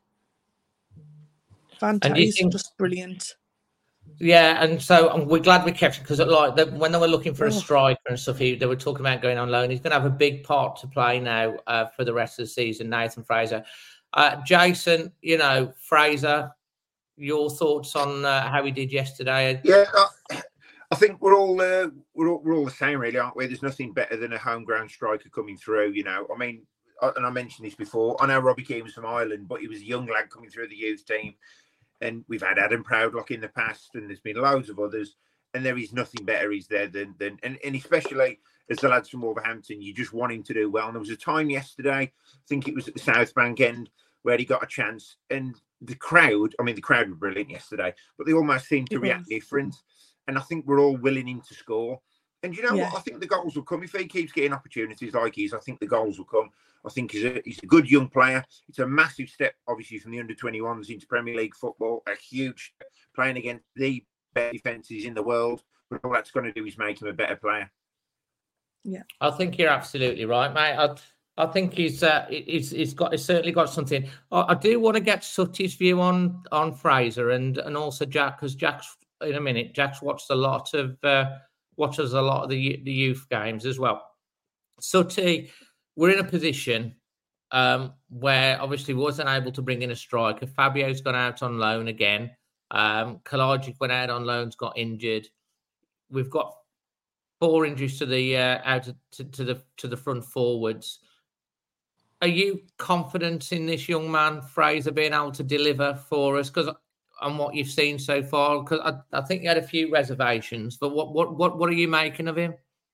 S5: Fantastic. He's think... just brilliant.
S3: Yeah, and so um, we're glad we kept him because, like, the, when they were looking for a striker and stuff, he, they were talking about going on loan. He's going to have a big part to play now uh, for the rest of the season. Nathan Fraser, uh, Jason, you know, Fraser, your thoughts on uh, how he did yesterday?
S6: Yeah, uh, I think we're all uh, we're all we're all the same, really, aren't we? There's nothing better than a homegrown striker coming through. You know, I mean, and I mentioned this before. I know Robbie Keane was from Ireland, but he was a young lad coming through the youth team. And we've had Adam Proudlock in the past, and there's been loads of others. And there is nothing better, is there, than, than and, and especially as the lads from Wolverhampton, you just want him to do well. And there was a time yesterday, I think it was at the South Bank end, where he got a chance. And the crowd, I mean, the crowd were brilliant yesterday, but they almost seemed to react different. And I think we're all willing him to score. And you know yeah. what? I think the goals will come. If he keeps getting opportunities like he is, I think the goals will come. I think he's a, he's a good young player. It's a massive step, obviously, from the under twenty-ones into Premier League football. A huge step, playing against the best defences in the world. But all that's going to do is make him a better player.
S5: Yeah,
S3: I think you're absolutely right, mate. I, I think he's uh, he's he's got he's certainly got something. I, I do want to get Sutty's view on on Fraser and and also Jack, because Jack's in a minute. Jack's watched a lot of uh, watches a lot of the the youth games as well. Sutty. We're in a position um, where obviously we wasn't able to bring in a striker. Fabio's gone out on loan again. Um, Kalajic went out on loans, got injured. We've got four injuries to the uh, out to, to the to the front forwards. Are you confident in this young man, Fraser, being able to deliver for us? Because on what you've seen so far, because I, I think you had a few reservations. But what what what what are you making of him?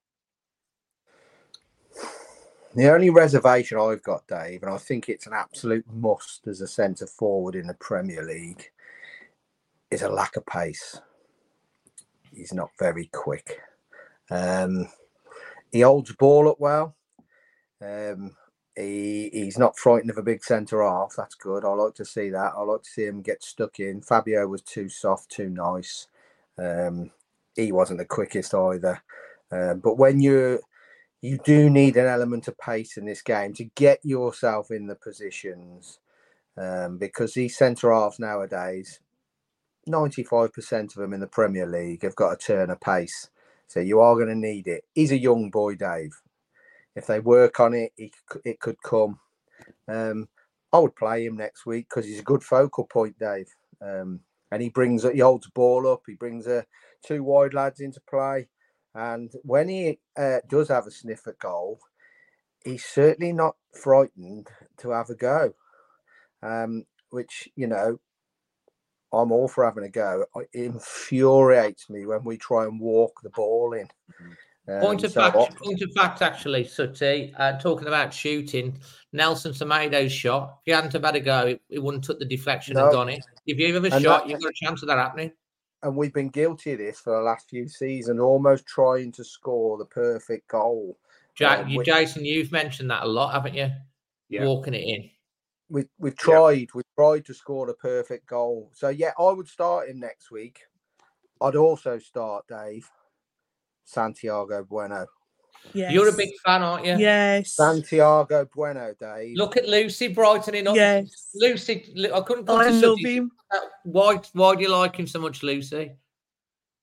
S7: The only reservation I've got, Dave, and I think it's an absolute must as a centre forward in the Premier League, is a lack of pace. He's not very quick. Um, he holds ball up well. Um, he he's not frightened of a big centre half. That's good. I like to see that. I like to see him get stuck in. Fabio was too soft, too nice. Um, he wasn't the quickest either. Um, but when you're You do need an element of pace in this game to get yourself in the positions, um, because these centre halves nowadays, ninety-five percent of them in the Premier League have got a turn of pace. So you are going to need it. He's a young boy, Dave. If they work on it, it, it could come. Um, I would play him next week because he's a good focal point, Dave. Um, and he brings he holds the ball up. He brings uh, two wide lads into play. And when he uh, does have a sniff at goal, he's certainly not frightened to have a go, um, which, you know, I'm all for having a go. It infuriates me when we try and walk the ball in. Um,
S3: point, of
S7: so
S3: fact,
S7: I,
S3: point of fact, actually, Sutty, uh, talking about shooting, Nelson Semedo's shot, if you hadn't have had a go, it, it wouldn't have took the deflection no. and gone in. If you have a shot, that, you've got a chance of that happening.
S7: And we've been guilty of this for the last few seasons, almost trying to score the perfect goal.
S3: Jack,
S7: um,
S3: you,
S7: which,
S3: Jason, you've mentioned that a lot, haven't you?
S6: Yeah.
S3: Walking it in.
S7: We, we've tried.
S6: Yeah.
S7: We've tried to score the perfect goal. So, yeah, I would start him next week. I'd also start, Dave, Santiago Bueno.
S5: Yes.
S3: You're a big fan, aren't you?
S5: Yes.
S7: Santiago Bueno, Dave.
S3: Look at Lucy brightening up.
S5: Yes.
S3: Lucy, I couldn't come
S5: I
S3: to
S5: love
S3: Sutty.
S5: him.
S3: Why, why do you like him so much, Lucy?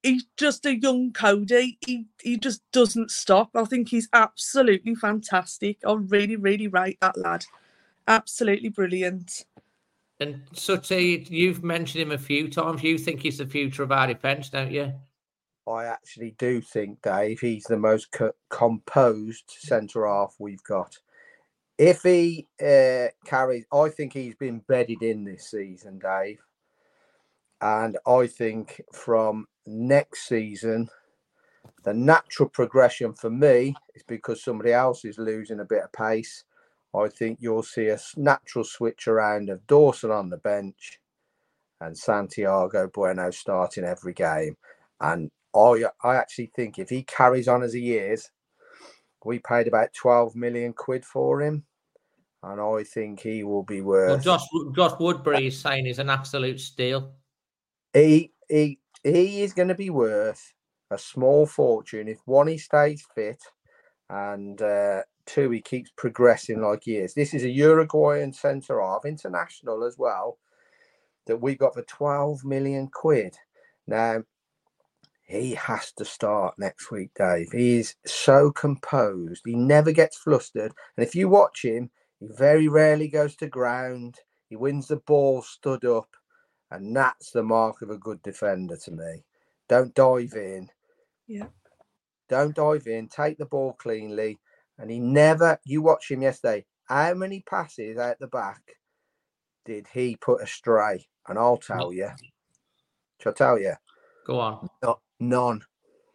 S5: he's just a young Cody. He he just doesn't stop. I think he's absolutely fantastic. I really, really rate that lad. Absolutely brilliant.
S3: And Sutty, you've mentioned him a few times. You think he's the future of our defence, don't you?
S7: I actually do think, Dave, he's the most co- composed centre half we've got. If he uh, carries, I think he's been bedded in this season, Dave. And I think from next season, the natural progression for me is because somebody else is losing a bit of pace. I think you'll see a natural switch around of Dawson on the bench and Santiago Bueno starting every game. And I, I actually think if he carries on as he is, we paid about twelve million quid for him. And I think he will be worth...
S3: Well, Josh, Josh Woodbury is saying he's an absolute steal.
S7: He, he, he is going to be worth a small fortune if, one, he stays fit, and uh, two, he keeps progressing like he is. This is a Uruguayan centre-half, international as well, that we got for twelve million quid. Now, he has to start next week, Dave. He is so composed. He never gets flustered. And if you watch him, he very rarely goes to ground. He wins the ball stood up. And that's the mark of a good defender to me. Don't dive in.
S5: Yeah.
S7: Don't dive in. Take the ball cleanly. And he never, you watch him yesterday, how many passes out the back did he put astray? And I'll tell no. you. Shall I tell you?
S3: Go on.
S7: Not, none.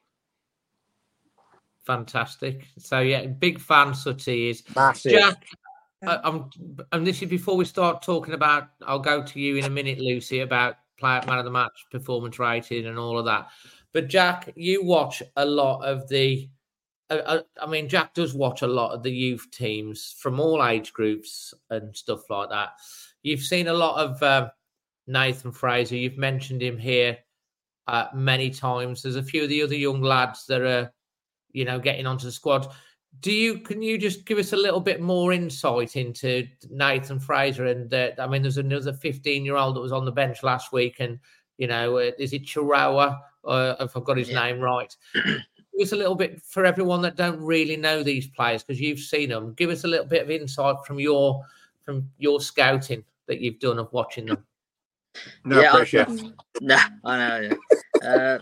S3: Fantastic. So, yeah, big fan, Sutty is.
S7: Massive.
S3: Jack, I, I'm, and this is before we start talking about, I'll go to you in a minute, Lucy, about player man of the match, performance rating and all of that. But Jack, you watch a lot of the, uh, I mean, Jack does watch a lot of the youth teams from all age groups and stuff like that. You've seen a lot of um, Nathan Fraser. You've mentioned him here uh, many times. There's a few of the other young lads that are, you know, getting onto the squad. Do you, can you just give us a little bit more insight into Nathan Fraser? And uh, I mean, there's another fifteen year old that was on the bench last week, and, you know, uh, is it Chihuahua? Uh, if I've got his yeah. name right. Give us a little bit for everyone that don't really know these players, because you've seen them. Give us a little bit of insight from your, from your scouting that you've done of watching them.
S6: No
S4: yeah,
S6: pressure.
S4: I, no, I know. Yeah. uh,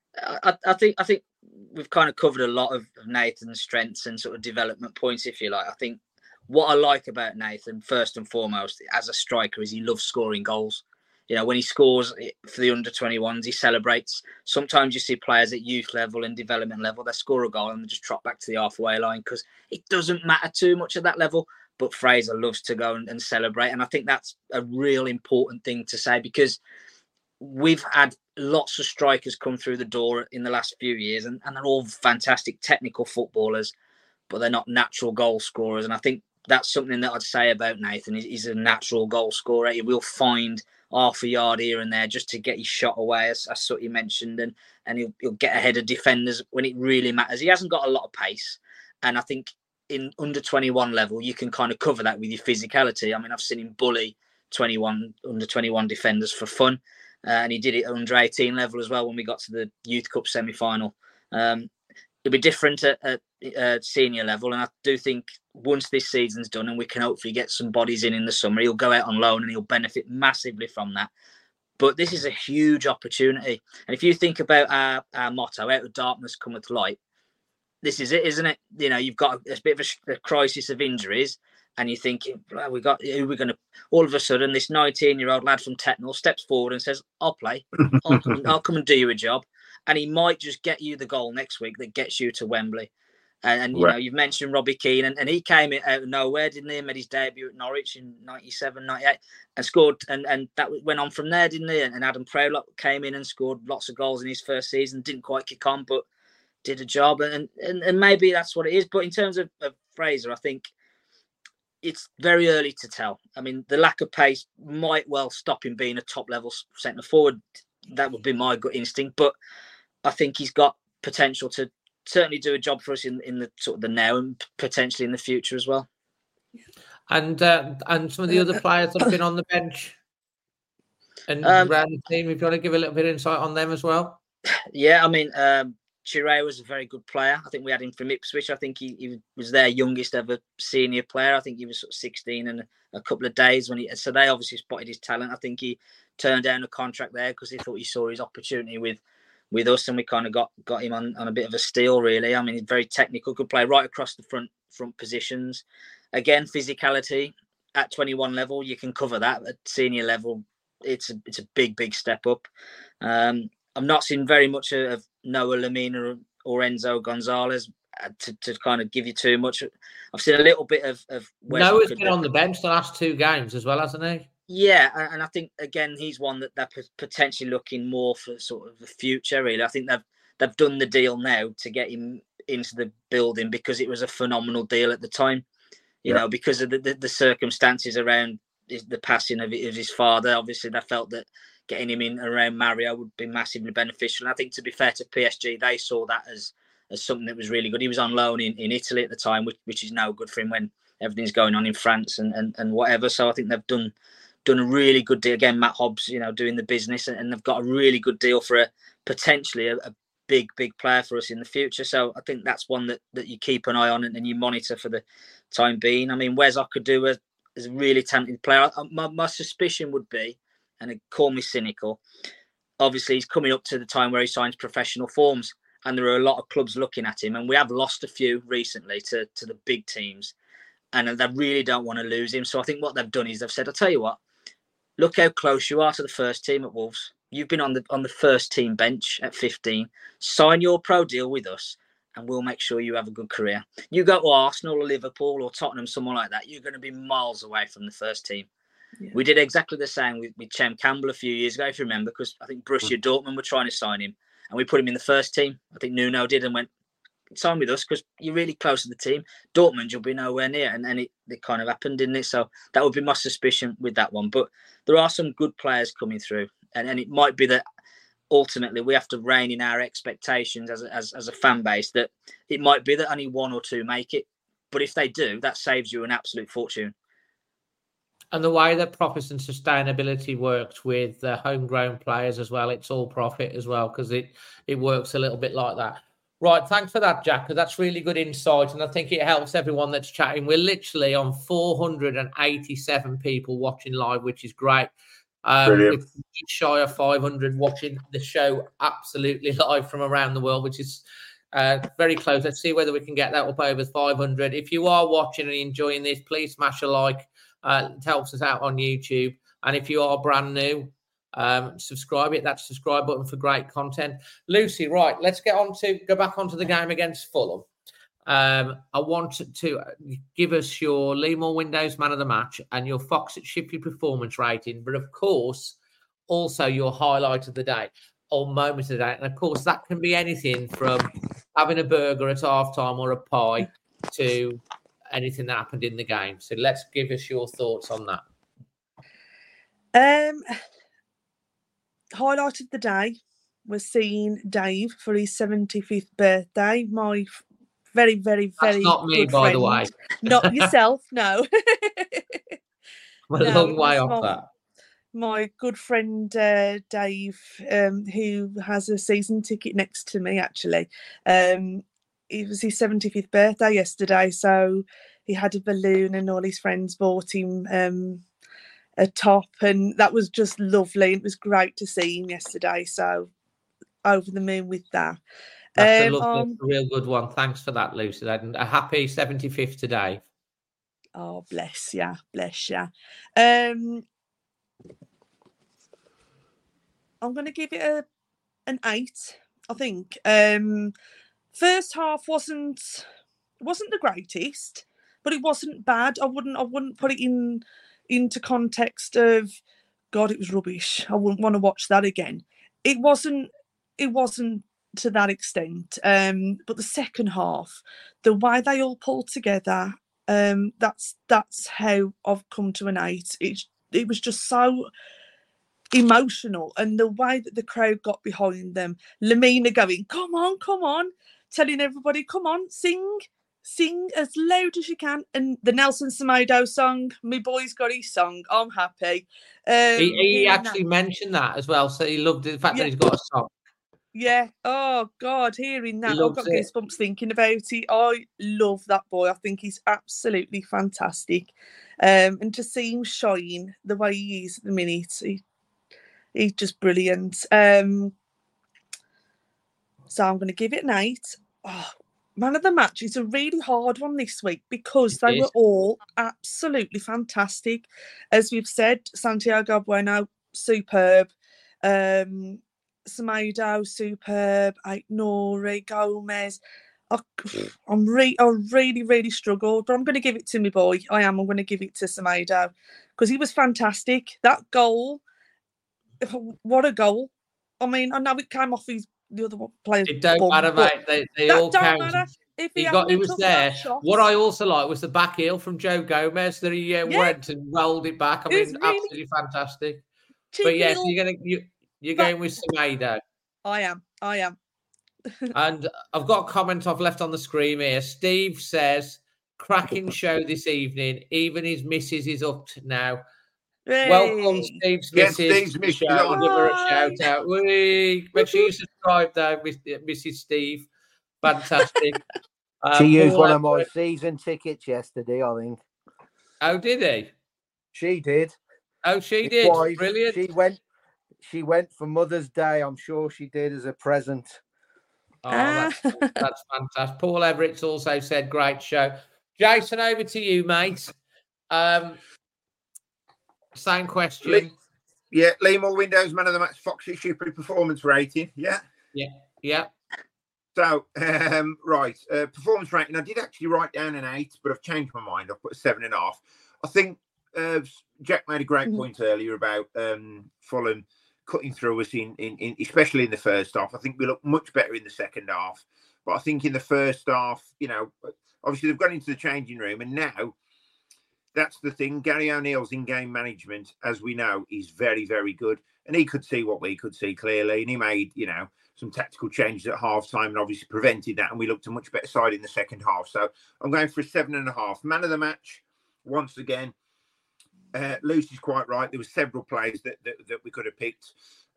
S4: I, I think, I think, we've kind of covered a lot of Nathan's strengths and sort of development points, if you like. I think what I like about Nathan, first and foremost, as a striker, is he loves scoring goals. You know, when he scores for the under twenty-ones, he celebrates. Sometimes you see players at youth level and development level, they score a goal and they just trot back to the halfway line because it doesn't matter too much at that level. But Fraser loves to go and, and celebrate. And I think that's a real important thing to say, because we've had lots of strikers come through the door in the last few years, and, and they're all fantastic technical footballers, but they're not natural goal scorers. And I think that's something that I'd say about Nathan. He's, he's a natural goal scorer. He will find half a yard here and there just to get his shot away, as, as Sutty mentioned, and, and he'll, he'll get ahead of defenders when it really matters. He hasn't got a lot of pace, and I think in under twenty-one level, you can kind of cover that with your physicality. I mean, I've seen him bully twenty-one under twenty-one defenders for fun. Uh, and he did it at under eighteen level as well when we got to the Youth Cup semi-final. Um, it'll be different at, at uh, senior level. And I do think once this season's done and we can hopefully get some bodies in in the summer, he'll go out on loan and he'll benefit massively from that. But this is a huge opportunity. And if you think about our, our motto, out of darkness cometh light, this is it, isn't it? You know, you've got a, a bit of a, a crisis of injuries. And you're thinking, well, we got who we're going to. All of a sudden, this nineteen-year-old lad from Tettenhall steps forward and says, "I'll play. I'll come, I'll come and do you a job." And he might just get you the goal next week that gets you to Wembley. And, and you right. know, you've mentioned Robbie Keane, and, and he came out of nowhere, didn't he? Made his debut at Norwich in ninety-seven, ninety-eight, and scored. And, and that went on from there, didn't he? And, and Adam Prowlock came in and scored lots of goals in his first season. Didn't quite kick on, but did a job. And and, and maybe that's what it is. But in terms of, of Fraser, I think it's very early to tell. I mean, the lack of pace might well stop him being a top-level centre forward. That would be my gut instinct. But I think he's got potential to certainly do a job for us in, in the sort of the now and potentially in the future as well.
S3: And uh, and some of the other players that have been on the bench and
S4: Um,
S3: around the team, if you want to give a little bit of insight on them as well.
S4: Yeah, I mean, um, Chiré was a very good player. I think we had him from Ipswich. I think he, he was their youngest ever senior player. I think he was sort of sixteen and a couple of days when he. So they obviously spotted his talent. I think he turned down a contract there because he thought he saw his opportunity with with us, and we kind of got got him on, on a bit of a steal, really. I mean, he's very technical, could play right across the front front positions. Again, physicality at twenty-one level, you can cover that. At senior level, it's a it's a big big step up. Um, I've not seen very much of Noah Lamina or Enzo Gonzalez to, to kind of give you too much. I've seen a little bit of, of
S3: Noah's been on the bench the last two games as well, hasn't he?
S4: Yeah, and I think again he's one that they're potentially looking more for sort of the future. Really, I think they've they've done the deal now to get him into the building because it was a phenomenal deal at the time. You yeah. know, because of the, the, the circumstances around his, the passing of his father. Obviously, they felt that getting him in around Mario would be massively beneficial. And I think, to be fair to P S G, they saw that as as something that was really good. He was on loan in, in Italy at the time, which, which is now good for him when everything's going on in France and, and, and whatever. So I think they've done done a really good deal. Again, Matt Hobbs, you know, doing the business, and, and they've got a really good deal for a potentially a, a big, big player for us in the future. So I think that's one that, that you keep an eye on and, and you monitor for the time being. I mean, Wes Akadua is a really talented player. My, my suspicion would be, and call me cynical, obviously he's coming up to the time where he signs professional forms, and there are a lot of clubs looking at him, and we have lost a few recently to, to the big teams, and they really don't want to lose him. So I think what they've done is they've said, I'll tell you what, look how close you are to the first team at Wolves. You've been on the on the first team bench at fifteen. Sign your pro deal with us, and we'll make sure you have a good career. You go to Arsenal or Liverpool or Tottenham, someone like that, you're going to be miles away from the first team. Yeah. We did exactly the same with, with Chem Campbell a few years ago, if you remember, because I think Borussia Dortmund were trying to sign him, and we put him in the first team. I think Nuno did and went, sign with us because you're really close to the team. Dortmund, you'll be nowhere near. And then it, it kind of happened, didn't it? So that would be my suspicion with that one. But there are some good players coming through. And, and it might be that ultimately we have to rein in our expectations as a, as, as a fan base, that it might be that only one or two make it. But if they do, that saves you an absolute fortune.
S3: And the way that profits and sustainability works with uh, homegrown players as well, it's all profit as well, because it, it works a little bit like that. Right, thanks for that, Jack, because that's really good insight, and I think it helps everyone that's chatting. We're literally on four hundred eighty-seven people watching live, which is great. Um, we're just shy of five hundred watching the show absolutely live from around the world, which is uh, very close. Let's see whether we can get that up over five hundred. If you are watching and enjoying this, please smash a like. Uh, it helps us out on YouTube. And if you are brand new, um, subscribe. Hit that subscribe button for great content. Lucy, right, let's get on to go back onto the game against Fulham. Um, I want to give us your Lee Moore Windows man of the match and your Fox at Shipley performance rating, but of course, also your highlight of the day or moment of the day. And of course, that can be anything from having a burger at halftime or a pie to anything that happened in the game. So let's give us your thoughts on that.
S5: Um, highlight of the day was seeing Dave for his seventy-fifth birthday. My very, very, very
S3: That's not me,
S5: good
S3: by
S5: friend.
S3: the way.
S5: Not yourself, no.
S3: I'm a
S5: no,
S3: long way off
S5: my,
S3: that.
S5: My good friend uh, Dave, um, who has a season ticket next to me, actually. Um, it was his seventy-fifth birthday yesterday, so he had a balloon and all his friends bought him um, a top, and that was just lovely. It was great to see him yesterday, so over the moon with that.
S3: That's
S5: um,
S3: a, lovely,
S5: um,
S3: a real good one. Thanks for that, Lucy. And a happy seventy-fifth today.
S5: Oh, bless ya, bless ya. Um, I'm going to give it a an eight, I think. Um, first half wasn't wasn't the greatest, but it wasn't bad. I wouldn't I wouldn't put it in into context of God, it was rubbish. I wouldn't want to watch that again. It wasn't it wasn't to that extent. Um, but the second half, the way they all pulled together, um, that's that's how I've come to an eight. It it was just so emotional, and the way that the crowd got behind them, Lamina going, come on, come on, telling everybody, come on, sing, sing as loud as you can. And the Nelson Semedo song, my boy's got his song, I'm happy. Um,
S3: he he actually that. mentioned that as well, so he loved the fact
S5: yeah.
S3: that he's got a song.
S5: Yeah. Oh God, hearing that, I've
S3: loves
S5: got
S3: it.
S5: goosebumps thinking about it. I love that boy. I think he's absolutely fantastic. Um, and to see him shine the way he is at the minute, he, he's just brilliant. Um, so I'm going to give it an eight. Oh, man of the match is a really hard one this week because
S3: It
S5: they
S3: is.
S5: were all absolutely fantastic. As we've said, Santiago Bueno, superb. Um, Semedo, superb. Aït-Nouri, Gomez. I, I'm re- I really, really struggled, but I'm going to give it to my boy. I am. I'm going to give it to Semedo because he was fantastic. That goal, what a goal. I mean, I know it came off his the other player's
S3: It don't
S5: bum,
S3: matter,
S5: but
S3: mate. They, they
S5: that
S3: all
S5: don't
S3: count.
S5: matter. If he,
S3: He got, he
S5: hadn't
S3: was
S5: took
S3: there.
S5: that shot,
S3: What I also like was the back heel from Joe Gomez that he uh,
S5: Yeah.
S3: went and rolled it back. I
S5: It was
S3: mean,
S5: really
S3: absolutely fantastic.
S5: cheeky
S3: But yes,
S5: little-
S3: you're gonna you, you're
S5: But-
S3: going with Semedo.
S5: I am. I am.
S3: And I've got a comment I've left on the screen here. Steve says, cracking show this evening. Even his missus is up now. Welcome,
S5: Hey.
S3: Steve's
S6: Yeah,
S3: missus.
S6: Steve's
S3: to the
S6: missus
S3: show.
S6: on.
S3: Give her a
S5: Hi.
S3: shout out. Whee! Make sure you subscribe, though, Missus Steve. Fantastic. Uh,
S7: She used
S3: Paul
S7: one of my
S3: Everett-
S7: season tickets yesterday, I think.
S3: Oh, did he?
S7: She did.
S3: Oh, she
S7: His
S3: did.
S7: wife,
S3: Brilliant.
S7: She went. She went for Mother's Day. I'm sure she did as a present.
S3: Oh, that's, that's fantastic. Paul Everett's also said, great show. Jason, over to you, mate. Um, same question.
S6: Lee, yeah, Lee Moore Windows, man of the match, Foxy Super performance rating. Yeah.
S3: Yeah, yeah.
S6: So, um, right, uh, performance rating. I did actually write down an eight, but I've changed my mind. I've put a seven and a half. I think uh, Jack made a great point earlier about um, Fulham cutting through us in, in, in, especially in the first half. I think we look much better in the second half. But I think in the first half, you know, obviously they've gone into the changing room, and now that's the thing. Gary O'Neill's in-game management, as we know, is very, very good. And he could see what we could see clearly. And he made, you know, some tactical changes at half time and obviously prevented that. And we looked a much better side in the second half. So I'm going for a seven and a half. Man of the match, once again. Uh, Lucy's quite right. There were several players that, that, that we could have picked.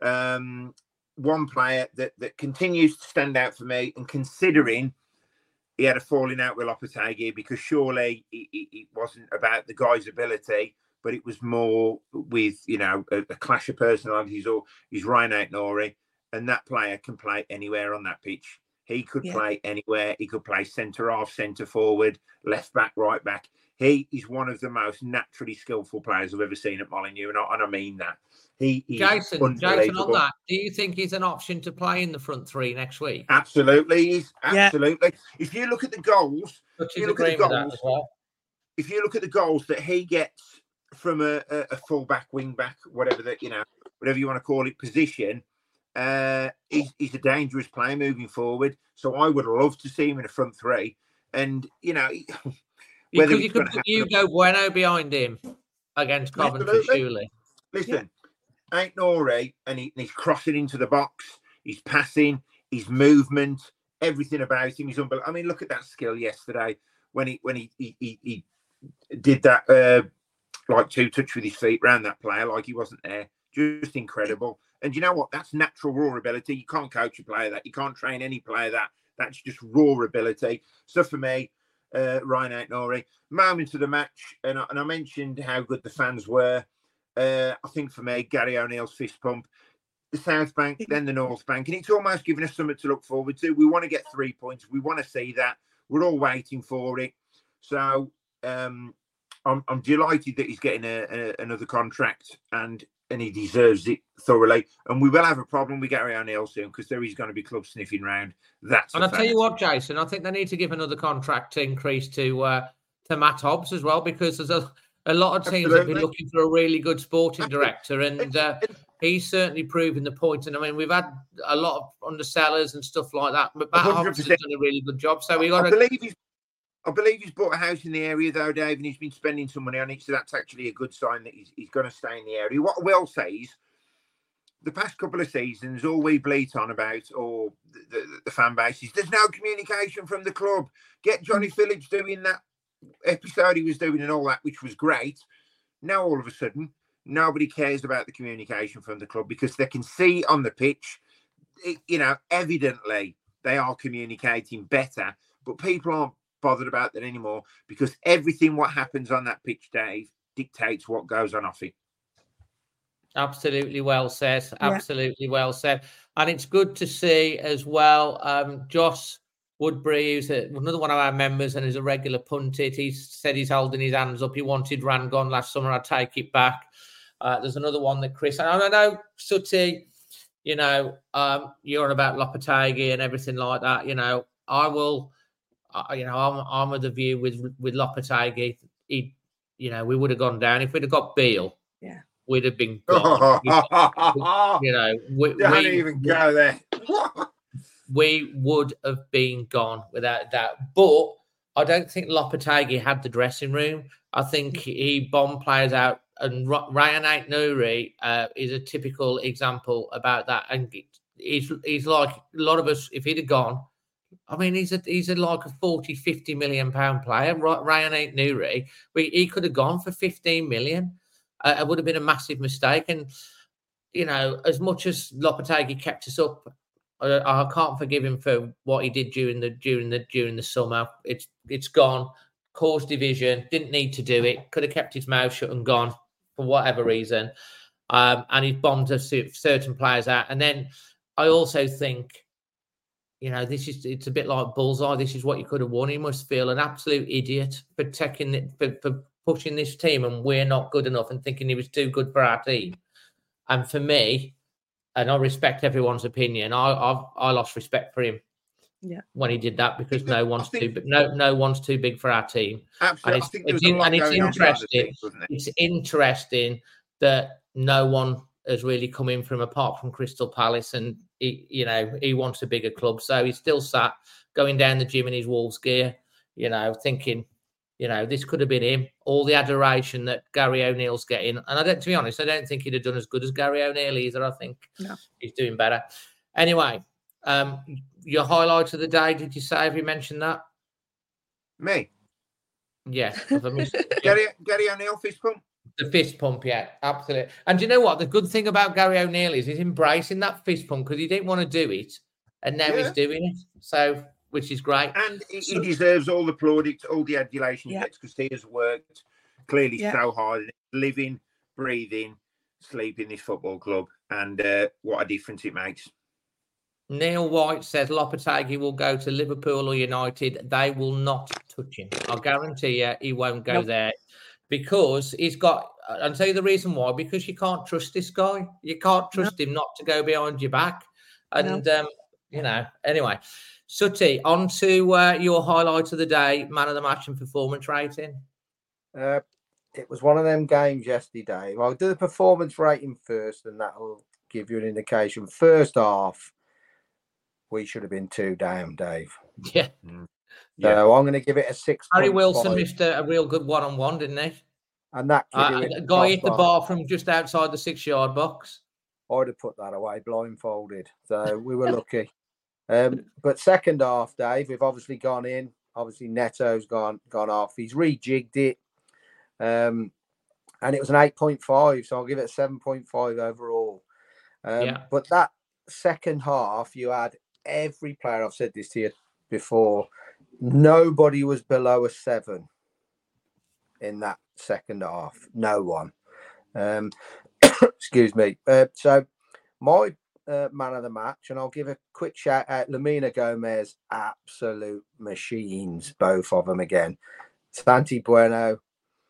S6: Um, one player that, that continues to stand out for me, and considering he had a falling out with Lopetegui, because surely it, it, it wasn't about the guy's ability, but it was more with, you know, a, a clash of personalities, or he's Ryan Aït-Nouri, and that player can play anywhere on that pitch. He could
S5: Yeah.
S6: play anywhere. He could play centre half, centre forward, left back, right back. He is one of the most naturally skillful players I've ever seen at Molineux, and I, and I mean that. He is
S3: Jason, Jason, on
S6: unbelievable.
S3: that, do you think he's an option to play in the front three next week?
S6: Absolutely, he's
S5: Yeah.
S6: absolutely. If you look at the goals,
S3: But
S6: if
S3: she's
S6: you look at the
S3: agreeing with that
S6: goals,
S3: as well.
S6: if you look at the goals that he gets from a, a, a full back, wing back, whatever that, you know, whatever you want to call it, position, uh, he's, he's a dangerous player moving forward. So I would love to see him in a front three. And, you know,
S3: You
S6: whether
S3: could, you
S6: it's
S3: could
S6: gonna
S3: put
S6: happen-
S3: Hugo Bueno behind him against Coventry,
S6: Absolutely.
S3: surely.
S6: listen, Aït-Nouri, and, he, and he's crossing into the box, he's passing, his movement, everything about him is unbelievable. I mean, look at that skill yesterday when he when he he, he, he did that uh, like two touch with his feet around that player like he wasn't there. Just incredible. And you know what? That's natural raw ability. You can't coach a player that. You can't train any player that. That's just raw ability. So for me, uh, Ryan Aït-Nouri, moment of the match, and I, and I mentioned how good the fans were. Uh, I think for me, Gary O'Neill's fist pump, the South Bank, then the North Bank, and it's almost given us something to look forward to. We want to get three points. We want to see that. We're all waiting for it. So um, I'm, I'm delighted that he's getting a, a, another contract, and and he deserves it thoroughly. And we will have a problem with Gary O'Neill soon, because there is going to be club sniffing round. That's
S3: And
S6: a
S3: I'll tell
S6: fact.
S3: you what, Jason, I think they need to give another contract increase to uh, to Matt Hobbs as well, because there's a, a lot of teams that have been
S6: Absolutely.
S3: looking for a really good sporting director, and
S6: And-
S3: uh,
S6: and-
S3: he's certainly proven the point. And I mean, we've had a lot of undersellers and stuff like that, but Matt
S6: one
S3: Hobbs
S6: hundred
S3: has
S6: percent.
S3: done a really good job. So we got
S6: I
S3: to.
S6: believe he's, I believe he's bought a house in the area though, Dave, and he's been spending some money on it. So that's actually a good sign that he's, he's going to stay in the area. What I will say is, the past couple of seasons, all we bleat on about, or the, the, the fan base, is there's no communication from the club. Get Johnny Phillips doing that episode he was doing and all that, which was great. Now all of a sudden, nobody cares about the communication from the club, because they can see on the pitch it, you know, evidently they are communicating better, but people aren't bothered about that anymore because everything what happens on that pitch, Dave, dictates what goes on off it.
S3: Absolutely well said. Absolutely yeah. well said. And it's good to see as well, um, Josh Woodbury, who's a, another one of our members and is a regular pundit. He said he's holding his hands up. He wanted Ran gone last summer. I take it back. Uh, there's another one that Chris, and I know, Sutty, you know, um, you're on about Lopetegui and everything like that. You know, I will, uh, you know, I'm, I'm of the view with, with Lopetegui, he, you know, we would have gone down. If we'd have got Beale,
S5: yeah,
S3: we'd have been gone. you know, we,
S6: don't
S3: we,
S6: even go there.
S3: we would have been gone without that. But I don't think Lopetegui had the dressing room. I think he bombed players out. And Ryan Aït-Nouri uh, is a typical example about that. And he's he's like a lot of us, if he'd have gone, I mean, he's a he's a like a forty, fifty million pound player. Ryan Aït-Nouri, he could have gone for fifteen million. Uh, it would have been a massive mistake. And, you know, as much as Lopetegui kept us up, I, I can't forgive him for what he did during the during the during the summer. It's it's gone. Caused division. Didn't need to do it. Could have kept his mouth shut and gone. For whatever reason, um, and he bombed a certain players out. And then I also think, you know, this is it's a bit like bullseye. This is what you could have won. He must feel an absolute idiot for taking it, for, for pushing this team, and we're not good enough, and thinking he was too good for our team. And for me, and I respect everyone's opinion, I I've, I lost respect for him.
S5: Yeah,
S3: when he did that, because no one's think, too big. No, no one's too big for our team.
S6: Absolutely,
S3: and it's,
S6: I think
S3: it's, in, and it's interesting.
S6: Thing, it?
S3: It's interesting that no one has really come in from apart from Crystal Palace, and he, you know, he wants a bigger club, so he's still sat going down the gym in his Wolves gear, you know, thinking, you know, this could have been him. All the adoration that Gary O'Neill's getting, and I don't, to be honest, I don't think he'd have done as good as Gary O'Neill either. I think
S5: no. he's
S3: doing better. Anyway. Um, your highlight of the day, did you say? Have you mentioned that?
S6: Me?
S3: Yeah.
S6: Gary, Gary O'Neill fist pump?
S3: The fist pump, yeah, absolutely. And do you know what? The good thing about Gary O'Neill is he's embracing that fist pump because he didn't want to do it, and now yeah. he's doing it. So, which is great.
S6: And he, he deserves all the plaudits, all the adulation yeah. he gets because he has worked clearly yeah. so hard, living, breathing, sleeping this football club, and uh, what a difference it makes.
S3: Neil White says Lopetegui will go to Liverpool or United. They will not touch him. I'll guarantee you he won't go nope. there because he's got, I'll tell you the reason why, because you can't trust this guy. You can't trust nope. him not to go behind your back. And, nope. um, you know, anyway. Sutty, on to uh, your highlight of the day, man of the match and performance rating.
S7: Uh, it was one of them games yesterday. I'll do the performance rating first and that'll give you an indication. First half, we should have been two down, Dave.
S3: Yeah.
S7: So yeah. I'm going to give it a six.
S3: Harry Wilson missed a, a real good one-on-one, didn't he?
S7: And that
S3: uh, guy hit the bar from just outside the six-yard box.
S7: I'd have put that away blindfolded. So we were lucky. Um, but second half, Dave, we've obviously gone in. Obviously, Neto's gone gone off. He's rejigged it. Um, and it was an eight point five. So I'll give it a seven point five overall. Um, yeah. But that second half, you had every player, I've said this to you before, nobody was below a seven in that second half. No one. Um, excuse me. Uh, so my uh, man of the match, and I'll give a quick shout out, Lamina Gomez, absolute machines, both of them again. Santi Bueno,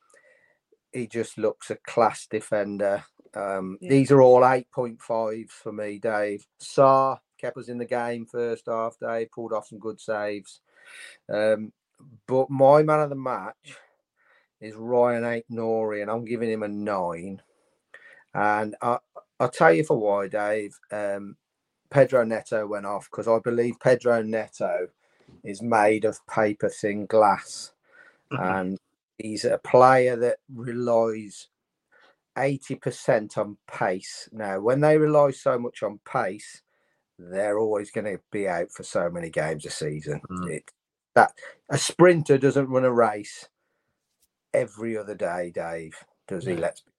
S7: he just looks a class defender. Um, yeah. These are all eight point fives for me, Dave. Sarr kept us in the game first half, Dave, pulled off some good saves. Um, but my man of the match is Ryan Aït-Nouri, and I'm giving him a nine. And I, I'll tell you for why, Dave. Um, Pedro Neto went off because I believe Pedro Neto is made of paper thin glass. Mm-hmm. And he's a player that relies eighty percent on pace. Now, when they rely so much on pace, they're always going to be out for so many games a season. Mm. It, that a sprinter doesn't run a race every other day, Dave, does he? Yeah. Let's be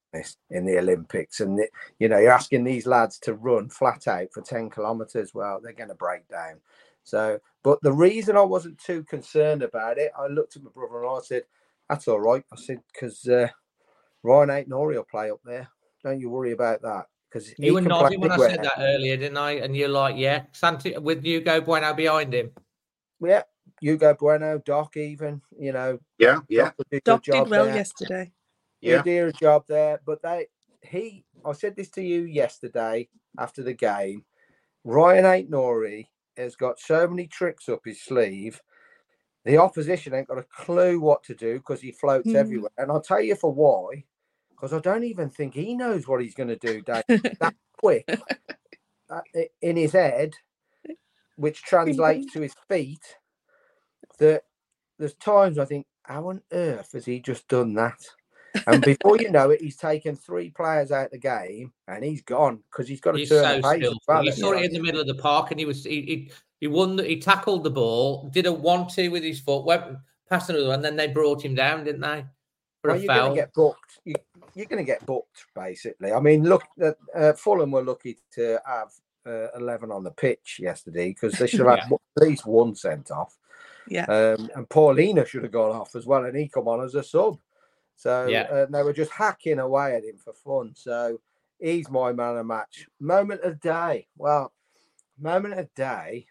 S7: honest, in the Olympics. And, the, you know, you're asking these lads to run flat out for ten kilometres. Well, they're going to break down. So, but the reason I wasn't too concerned about it, I looked at my brother and I said, that's all right. I said, because uh, Ryan Aït-Nouri will play up there. Don't you worry about that. Because
S3: you were nodding when I said that earlier, didn't I? And you're like, yeah, Santi with Hugo Bueno behind him.
S7: Yeah, Hugo Bueno, Doc, even, you know.
S6: Yeah, yeah.
S5: Did Doc did well there. yesterday.
S7: Yeah, he did a job there. But they, he, I said this to you yesterday after the game. Ryan Aït-Nouri has got so many tricks up his sleeve. The opposition ain't got a clue what to do because he floats mm. everywhere. And I'll tell you for why. Because I don't even think he knows what he's going to do, Dave. That quick uh, in his head, which translates to his feet, that there's times I think, how on earth has he just done that? And before you know it, he's taken three players out of the game and he's gone because he's got to
S3: he's
S7: turn
S3: so
S7: the pace.
S3: Well, you saw it in the middle of the park and he was he he, he won. The, he tackled the ball, did a one-two with his foot, went past another one, and then they brought him down, didn't they? For
S7: well,
S3: a
S7: you're
S3: foul.
S7: going to get booked. You, you're going to get booked, basically. I mean, look, uh, Fulham were lucky to have uh, eleven on the pitch yesterday because they should have had yeah. at least one sent off.
S5: Yeah.
S7: Um, and Paulina should have gone off as well, and he come on as a sub. So
S3: yeah.
S7: uh, they were just hacking away at him for fun. So he's my man of the match. Moment of the day. Well, moment of the day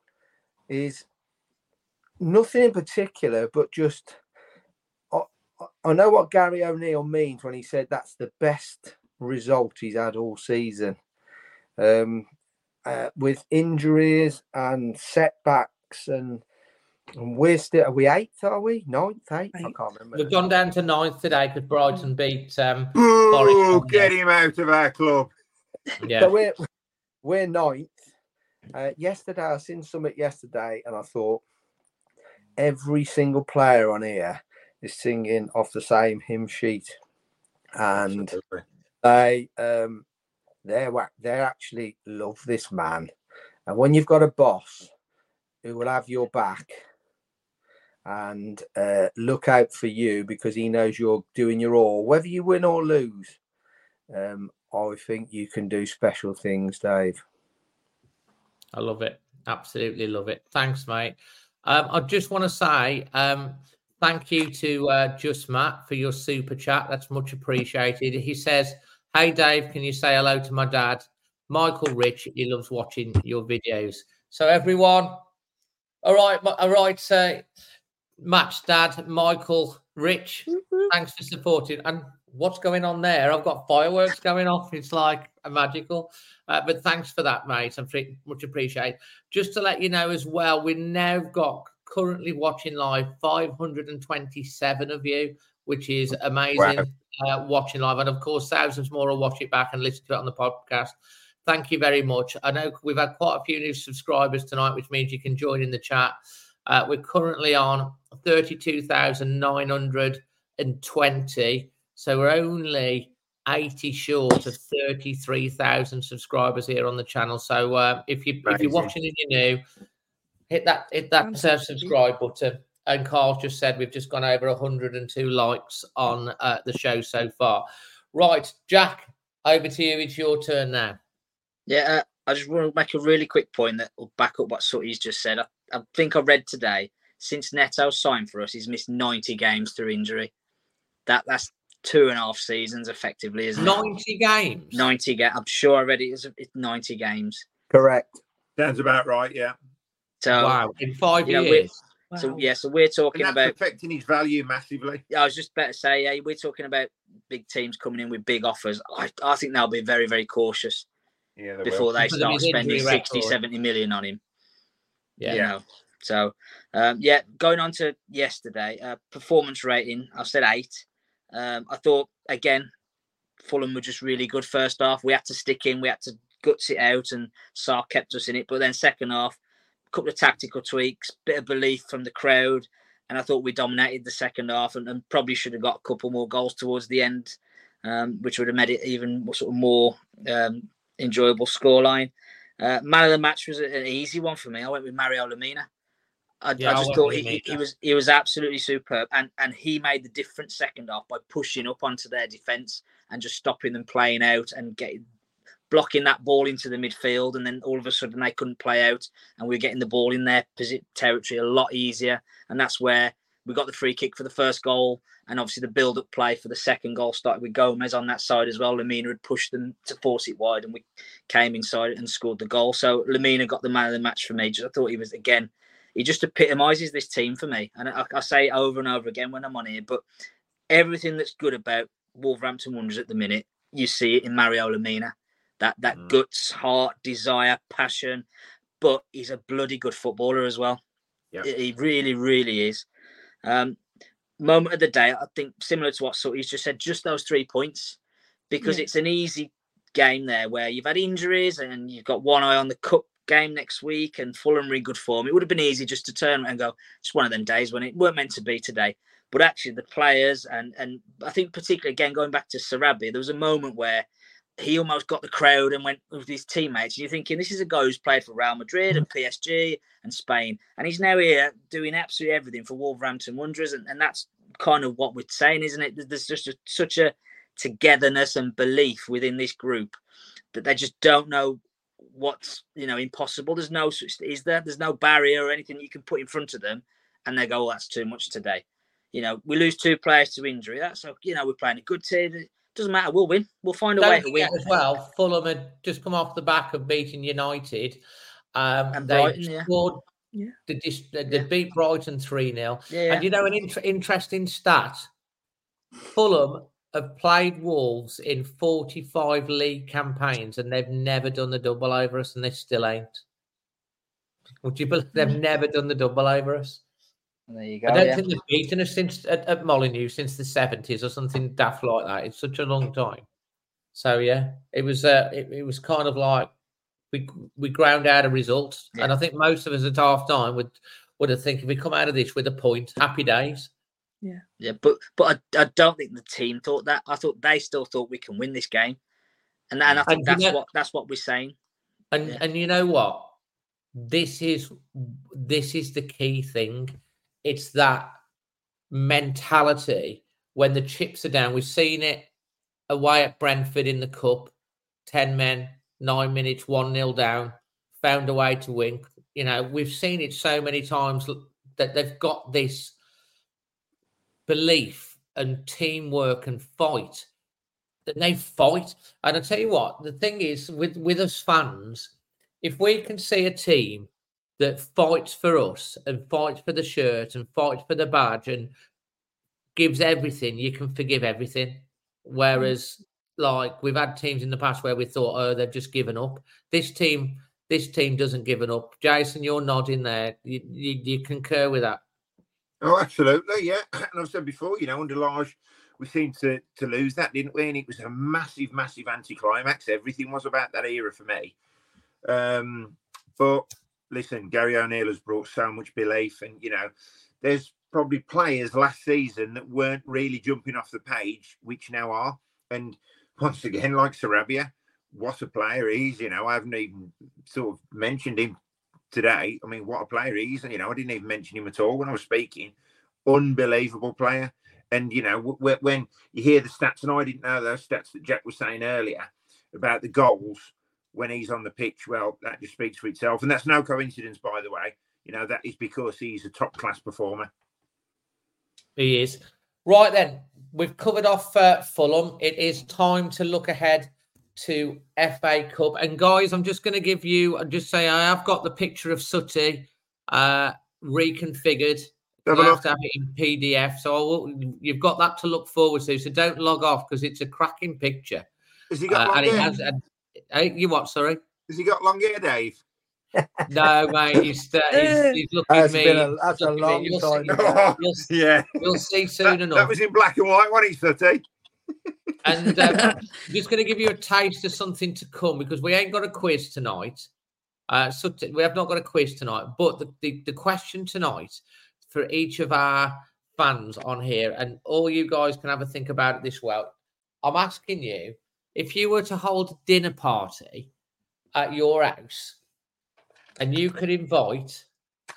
S7: is nothing in particular, but just I, I know what Gary O'Neill means when he said that's the best result he's had all season. Um, uh, with injuries and setbacks and And we're still, are we eighth, are we? Ninth, eighth? I can't remember.
S3: We've gone down to ninth today because Brighton beat um
S6: Ooh, get him out of our club.
S3: Yeah.
S7: So we're, we're ninth. Uh, yesterday, I seen something yesterday and I thought every single player on here is singing off the same hymn sheet. And Absolutely. they, um, they're, they actually love this man. And when you've got a boss who will have your back and uh, look out for you because he knows you're doing your all, whether you win or lose. Um, I think you can do special things, Dave.
S3: I love it. Absolutely love it. Thanks, mate. Um, I just want to say um, thank you to uh, Just Matt for your super chat. That's much appreciated. He says, hey, Dave, can you say hello to my dad? Michael Rich, he loves watching your videos. So everyone, all right, all right, uh, Matt's dad, Michael Rich, mm-hmm. thanks for supporting. And what's going on there? I've got fireworks going off. It's like a magical. Uh, but thanks for that, mate. I'm much appreciated. Just to let you know as well, we've now got currently watching live five hundred twenty-seven of you, which is amazing. Wow. Uh, watching live. And of course, thousands more will watch it back and listen to it on the podcast. Thank you very much. I know we've had quite a few new subscribers tonight, which means you can join in the chat. Uh, we're currently on thirty-two thousand nine hundred twenty. So we're only eighty short of thirty-three thousand subscribers here on the channel. So uh, if, you, if you're watching and you're new, hit that hit that uh, subscribe button. And Carl just said we've just gone over one hundred two likes on uh, the show so far. Right, Jack, over to you. It's your turn now.
S4: Yeah, uh, I just want to make a really quick point that will back up what Sutty's just said. I, I think I read today, since Neto signed for us, he's missed ninety games through injury. That That's two and a half seasons, effectively, isn't
S3: it? ninety games?
S4: ninety games. I'm sure I read it. It's, it's ninety games.
S7: Correct.
S6: Sounds about right, yeah.
S4: So,
S3: wow, in five
S4: you know,
S3: years.
S4: Wow. So, yeah, so we're talking
S6: and that's
S4: about...
S6: affecting his value massively.
S4: I was just about to say, yeah, we're talking about big teams coming in with big offers. I, I think they'll be very, very cautious.
S6: Yeah, they
S4: before
S6: will.
S4: they
S3: Because
S4: start spending sixty,
S3: record.
S4: seventy million on him.
S3: Yeah.
S4: You know? So, um, yeah, going on to yesterday, uh, performance rating, I said eight. Um, I thought, again, Fulham were just really good first half. We had to stick in, we had to guts it out, and Sarr kept us in it. But then second half, a couple of tactical tweaks, bit of belief from the crowd, and I thought we dominated the second half and, and probably should have got a couple more goals towards the end, um, which would have made it even sort of more... Um, enjoyable scoreline. Uh, man of the match was an easy one for me. I went with Mario Lemina. I,
S3: Yeah,
S4: I
S3: I
S4: just
S3: went
S4: thought
S3: with
S4: he, he,
S3: Lemina.
S4: he was he was absolutely superb, and and he made the difference second half by pushing up onto their defence and just stopping them playing out and getting blocking that ball into the midfield, and then all of a sudden they couldn't play out, and we were getting the ball in their territory a lot easier, and that's where we got the free kick for the first goal, and obviously the build-up play for the second goal started with Gomez on that side as well. Lemina had pushed them to force it wide, and we came inside and scored the goal. So Lemina got the man of the match for me. Just, I thought he was, again, he just epitomises this team for me. And I, I say it over and over again when I'm on here, but everything that's good about Wolverhampton Wanderers at the minute, you see it in Mario Lemina. That that mm. guts, heart, desire, passion, but he's a bloody good footballer as well. Yep. He really, really is. Um, moment of the day, I think similar to what Sutty's just said, just those three points, because yeah. it's an easy game there where you've had injuries and you've got one eye on the cup game next week and Fulham are in good form. It would have been easy just to turn and go, just one of them days when it weren't meant to be today. But actually the players and and I think particularly, again, going back to Sarabia, there was a moment where he almost got the crowd and went with his teammates. And you're thinking, this is a guy who's played for Real Madrid and P S G and Spain. And he's now here doing absolutely everything for Wolverhampton Wanderers. And, and that's kind of what we're saying, isn't it? There's just a, such a togetherness and belief within this group that they just don't know what's, you know, impossible. There's no such, is there? There's no barrier or anything you can put in front of them. And they go, oh, that's too much today. You know, we lose two players to injury. That's, you know, we're playing a good team. Doesn't matter. We'll win. We'll find a
S3: Don't
S4: way to win.
S3: As well, Fulham had just come off the back of beating United. Um,
S4: and
S3: they
S4: Brighton,
S3: scored.
S5: Yeah.
S3: They, they, they yeah. beat Brighton three nil.
S4: Yeah, yeah.
S3: And you know, an inter- interesting stat: Fulham have played Wolves in forty-five league campaigns, and they've never done the double over us, and they still ain't. Would you believe they've never done the double over us?
S4: There you go.
S3: I don't
S4: yeah.
S3: think they've beaten us since at, at Molineux since the seventies or something daft like that. It's such a long time. So yeah, it was uh, it, it was kind of like we we ground out a result, yeah. and I think most of us at half time would would have think if we come out of this with a point, happy days.
S5: Yeah,
S4: yeah, but but I, I don't think the team thought that. I thought they still thought we can win this game, and and I think and that's know, what that's what we're saying.
S3: And
S4: yeah.
S3: and you know what, this is this is the key thing. It's that mentality when the chips are down. We've seen it away at Brentford in the Cup. ten men, nine minutes, one nil down, found a way to win. You know, we've seen it so many times that they've got this belief and teamwork and fight. That they fight. And I tell you what, the thing is, with, with us fans, if we can see a team that fights for us and fights for the shirt and fights for the badge and gives everything, you can forgive everything. Whereas, like, we've had teams in the past where we thought, oh, they've just given up. This team, this team doesn't give it up. Jason, you're nodding there. You, you, you concur with that?
S6: Oh, absolutely, yeah. And I've said before, you know, under Lage, we seemed to, to lose that, didn't we? And it was a massive, massive anticlimax. Everything was about that era for me. Um, but... Listen, Gary O'Neill has brought so much belief, and you know, there's probably players last season that weren't really jumping off the page, which now are. And once again, like Sarabia, what a player he is! You know, I haven't even sort of mentioned him today. I mean, what a player he is! You know, I didn't even mention him at all when I was speaking. Unbelievable player. And you know, w- when you hear the stats, and I didn't know those stats that Jack was saying earlier about the goals. When he's on the pitch, well, that just speaks for itself. And that's no coincidence, by the way. You know, that is because he's a top-class performer.
S3: He is. Right then, we've covered off uh, Fulham. It is time to look ahead to F A Cup. And guys, I'm just going to give you, I'll just say I have got the picture of Sutty uh, reconfigured. I have to have it in P D F. So I will, you've got that to look forward to. So don't log off because it's a cracking picture.
S6: Has he got
S3: uh,
S6: long
S3: and
S6: hair?
S3: it has, uh, Hey, you what? Sorry.
S6: Has he got long hair, Dave?
S3: No, mate. He's, uh, he's, he's looking at me.
S7: Been a, that's a long
S3: you'll
S7: time.
S3: See,
S6: oh,
S3: you'll,
S6: yeah,
S3: we'll see soon
S6: that,
S3: enough.
S6: That was in black and white, wasn't it, Sutty?
S3: And um, I'm just going to give you a taste of something to come because we ain't got a quiz tonight. Uh, so we have not got a quiz tonight, but the, the, the question tonight for each of our fans on here, and all you guys can have a think about it this well. I'm asking you, if you were to hold a dinner party at your house and you could invite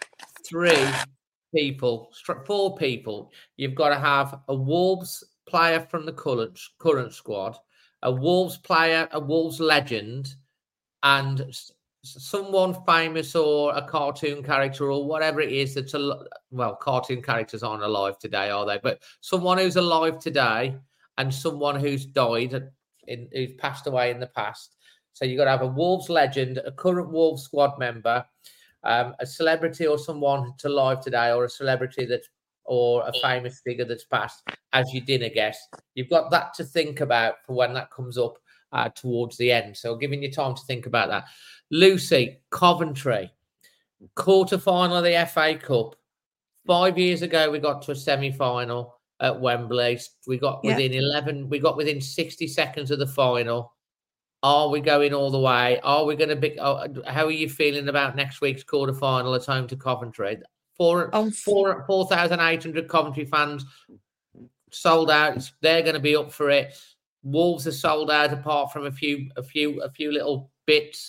S3: three people, four people. You've got to have a Wolves player from the current, current squad, a Wolves player, a Wolves legend, and someone famous or a cartoon character or whatever it is that's a well, cartoon characters aren't alive today, are they? But someone who's alive today and someone who's died, in, who's passed away in the past. So you've got to have a Wolves legend, a current Wolves squad member, um, a celebrity or someone that's alive today, or a celebrity that's or a famous figure that's passed, as you dinner guest. You've got that to think about for when that comes up uh, towards the end. So giving you time to think about that. Lucy, Coventry, quarter-final of the F A Cup. Five years ago, we got to a semi-final at Wembley. We got
S5: Yeah.
S3: within eleven, we got within sixty seconds of the final. Are we going all the way? Are we going to be? Oh, how are you feeling about next week's quarter-final at home to Coventry? Four,
S5: Um,
S3: four, four thousand eight hundred Coventry fans sold out. They're going to be up for it. Wolves are sold out, apart from a few, a few, a few little bits.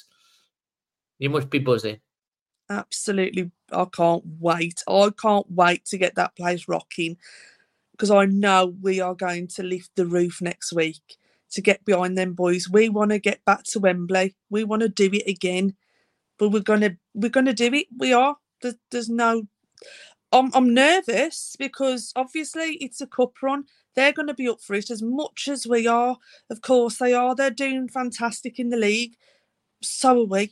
S3: You must be buzzing.
S5: Absolutely. I can't wait. I can't wait to get that place rocking, because I know we are going to lift the roof next week to get behind them boys. We want to get back to Wembley. We want to do it again, but we're gonna we're gonna do it. We are. There's, there's no. I'm I'm nervous because obviously it's a cup run. They're going to be up for it as much as we are. Of course they are. They're doing fantastic in the league. So are we.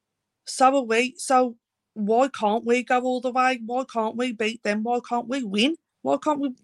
S5: So are we. So why can't we go all the way? Why can't we beat them? Why can't we win? Why can't we?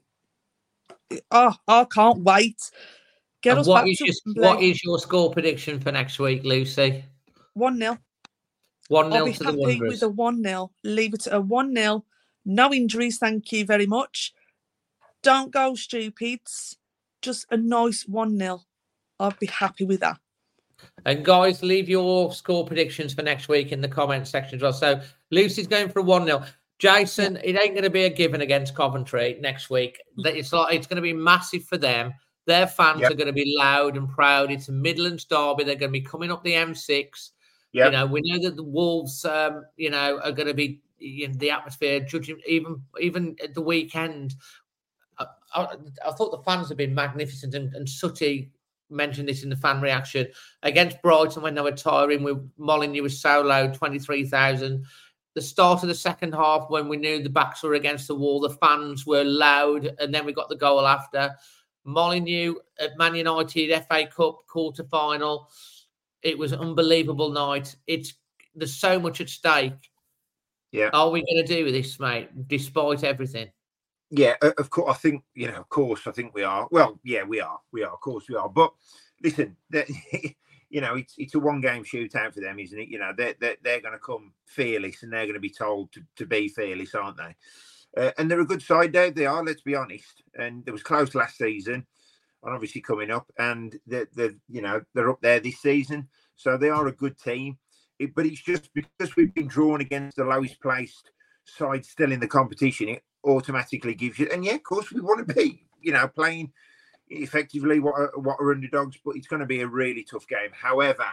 S5: Oh, I can't wait. Get
S3: And
S5: us
S3: what
S5: back
S3: is
S5: to
S3: your,
S5: Wembley.
S3: what is your score prediction for next week, Lucy?
S5: one nil.
S3: One
S5: I'll
S3: nil
S5: be
S3: to the
S5: happy
S3: Wanderers.
S5: with a one nil. Leave it at a one nil. No injuries, thank you very much. Don't go stupids. Just a nice one nil. I'd be happy with that.
S3: And guys, leave your score predictions for next week in the comment section as well. So Lucy's going for a one nil. Jason, it ain't going to be a given against Coventry next week. It's like it's going to be massive for them. Their fans
S6: Yep.
S3: are going to be loud and proud. It's a Midlands derby. They're going to be coming up the M six.
S6: Yep.
S3: You know, we know that the Wolves, um, you know, are going to be in the atmosphere. Judging even even at the weekend, I, I, I thought the fans have been magnificent. And, and Sutty mentioned this in the fan reaction against Brighton when they were tiring. With Molineux was so low, twenty-three thousand. The start of the second half, when we knew the backs were against the wall, the fans were loud, and then we got the goal after. Molineux at Man United F A Cup quarter final. It was an unbelievable night. It's there's so much at stake.
S6: Yeah.
S3: Are we going to do this, mate? Despite everything.
S6: Yeah, uh, of course. I think you know. Of course, I think we are. Well, yeah, we are. We are. Of course, we are. But listen, that, you know, it's it's a one game shootout for them, isn't it? You know, they're they're, they're going to come fearless, and they're going to be told to, to be fearless, aren't they? Uh, and they're a good side, Dave. They are. Let's be honest. And it was close last season, and obviously coming up, and they're, they're you know they're up there this season, so they are a good team. It, but it's just because we've been drawn against the lowest placed side still in the competition, it automatically gives you. And yeah, of course, we want to be, you know, playing effectively what are, what are underdogs, but it's going to be a really tough game. However,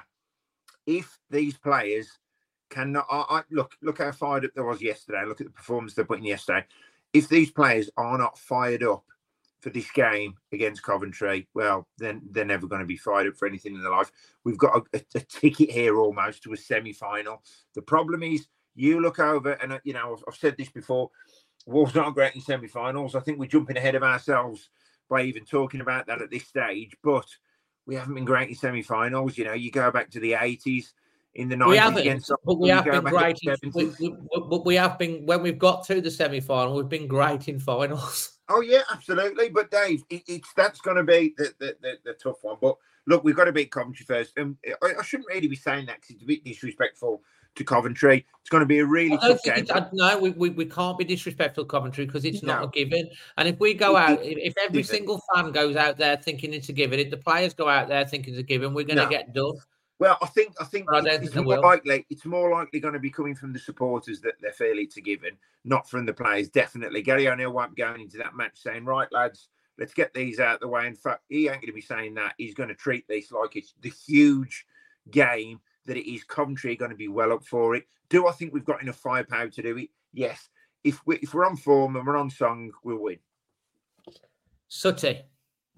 S6: if these players cannot, I, I, look, look how fired up there was yesterday. Look at the performance they put in yesterday. If these players are not fired up for this game against Coventry, well, then they're never going to be fired up for anything in their life. We've got a, a, a ticket here almost to a semi-final. The problem is, you look over, and you know, I've, I've said this before, Wolves aren't great in semi-finals. I think we're jumping ahead of ourselves by even talking about that at this stage, but we haven't been great in semi-finals. You know, you go back to the eighties, in the nineties
S3: We haven't,
S6: against,
S3: but we
S6: you
S3: have
S6: go
S3: been
S6: back
S3: great.
S6: to
S3: In,
S6: the
S3: we,
S6: seventies.
S3: we, but we have been, when we've got to the semi-final, we've been great in finals.
S6: Oh yeah, absolutely. But Dave, it, it's that's going to be the, the, the, the tough one. But look, we've got to beat Coventry first. And I, I shouldn't really be saying that because it's a bit disrespectful to Coventry. It's going to be a really
S3: I don't
S6: tough
S3: think
S6: game.
S3: it's, I, no, we, we, we can't be disrespectful to Coventry because it's not
S6: No.
S3: a given. And if we go
S6: It-
S3: out,
S6: it-
S3: if every
S6: given.
S3: single fan goes out there thinking it's a given, if the players go out there thinking it's a given, we're going to
S6: No.
S3: get done.
S6: Well, I think I think
S3: But I don't
S6: it's,
S3: think
S6: it's
S3: they
S6: more
S3: will.
S6: likely it's more likely going to be coming from the supporters that they feel it's a given, not from the players. Definitely, Gary O'Neill won't be going into that match saying, "Right, lads, let's get these out of the way." In fact, he ain't going to be saying that. He's going to treat this like it's the huge game that it is. Coventry are going to be well up for it. Do I think we've got enough firepower to do it? yes, if we if we're on form and we're on song, we'll win.
S3: Sutty.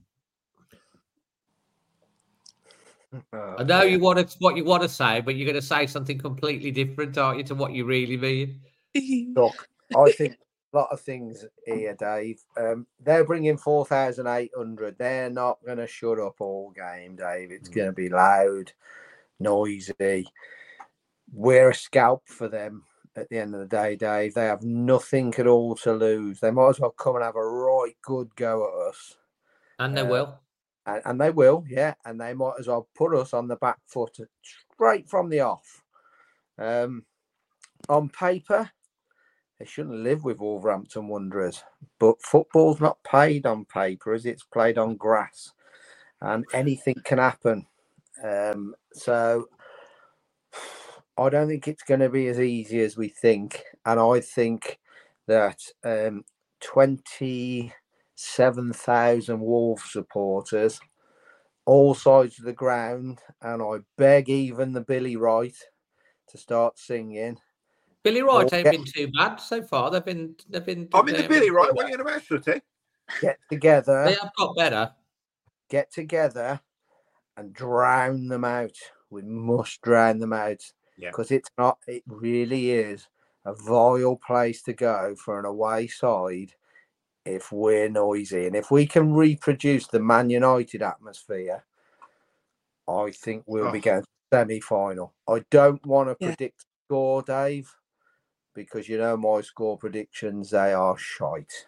S7: Oh,
S3: I know
S7: dear.
S3: you want to, what you want to say, but you're going to say something completely different, aren't you, to what you really mean?
S7: Look, I think a lot of things here, Dave. Um, they're bringing four thousand eight hundred. They're not going to shut up all game, Dave. It's going to be loud, noisy. We're a scalp for them at the end of the day, Dave. They have nothing at all to lose. They might as well come and have a right good go at us.
S3: And they
S7: Uh,
S3: will.
S7: And, and they will, yeah. And they might as well put us on the back foot straight from the off. Um, on paper, they shouldn't live with Wolverhampton Wanderers. But football's not played on paper, as it's played on grass. And anything can happen. Um, so I don't think it's going to be as easy as we think. And I think that um, twenty-seven thousand Wolves supporters, all sides of the ground, and I beg even the Billy Wright to start singing.
S3: Billy Wright
S7: Oh,
S3: ain't
S7: yeah.
S3: been too bad so far. They've been, they've been.
S6: I'm in
S3: they
S6: the
S3: haven't
S6: Billy,
S3: been
S6: right?
S3: too
S6: What are you
S3: bad.
S6: going to Sutty?
S7: Get together,
S3: They have got better.
S7: get together, and drown them out. We must drown them out
S6: Yeah.
S7: because it's not. It really is a vile place to go for an away side if we're noisy, and if we can reproduce the Man United atmosphere, I think we'll
S6: Oh.
S7: be going to semi-final. I don't want to
S5: Yeah.
S7: predict score, Dave, because you know my score predictions, they are shite.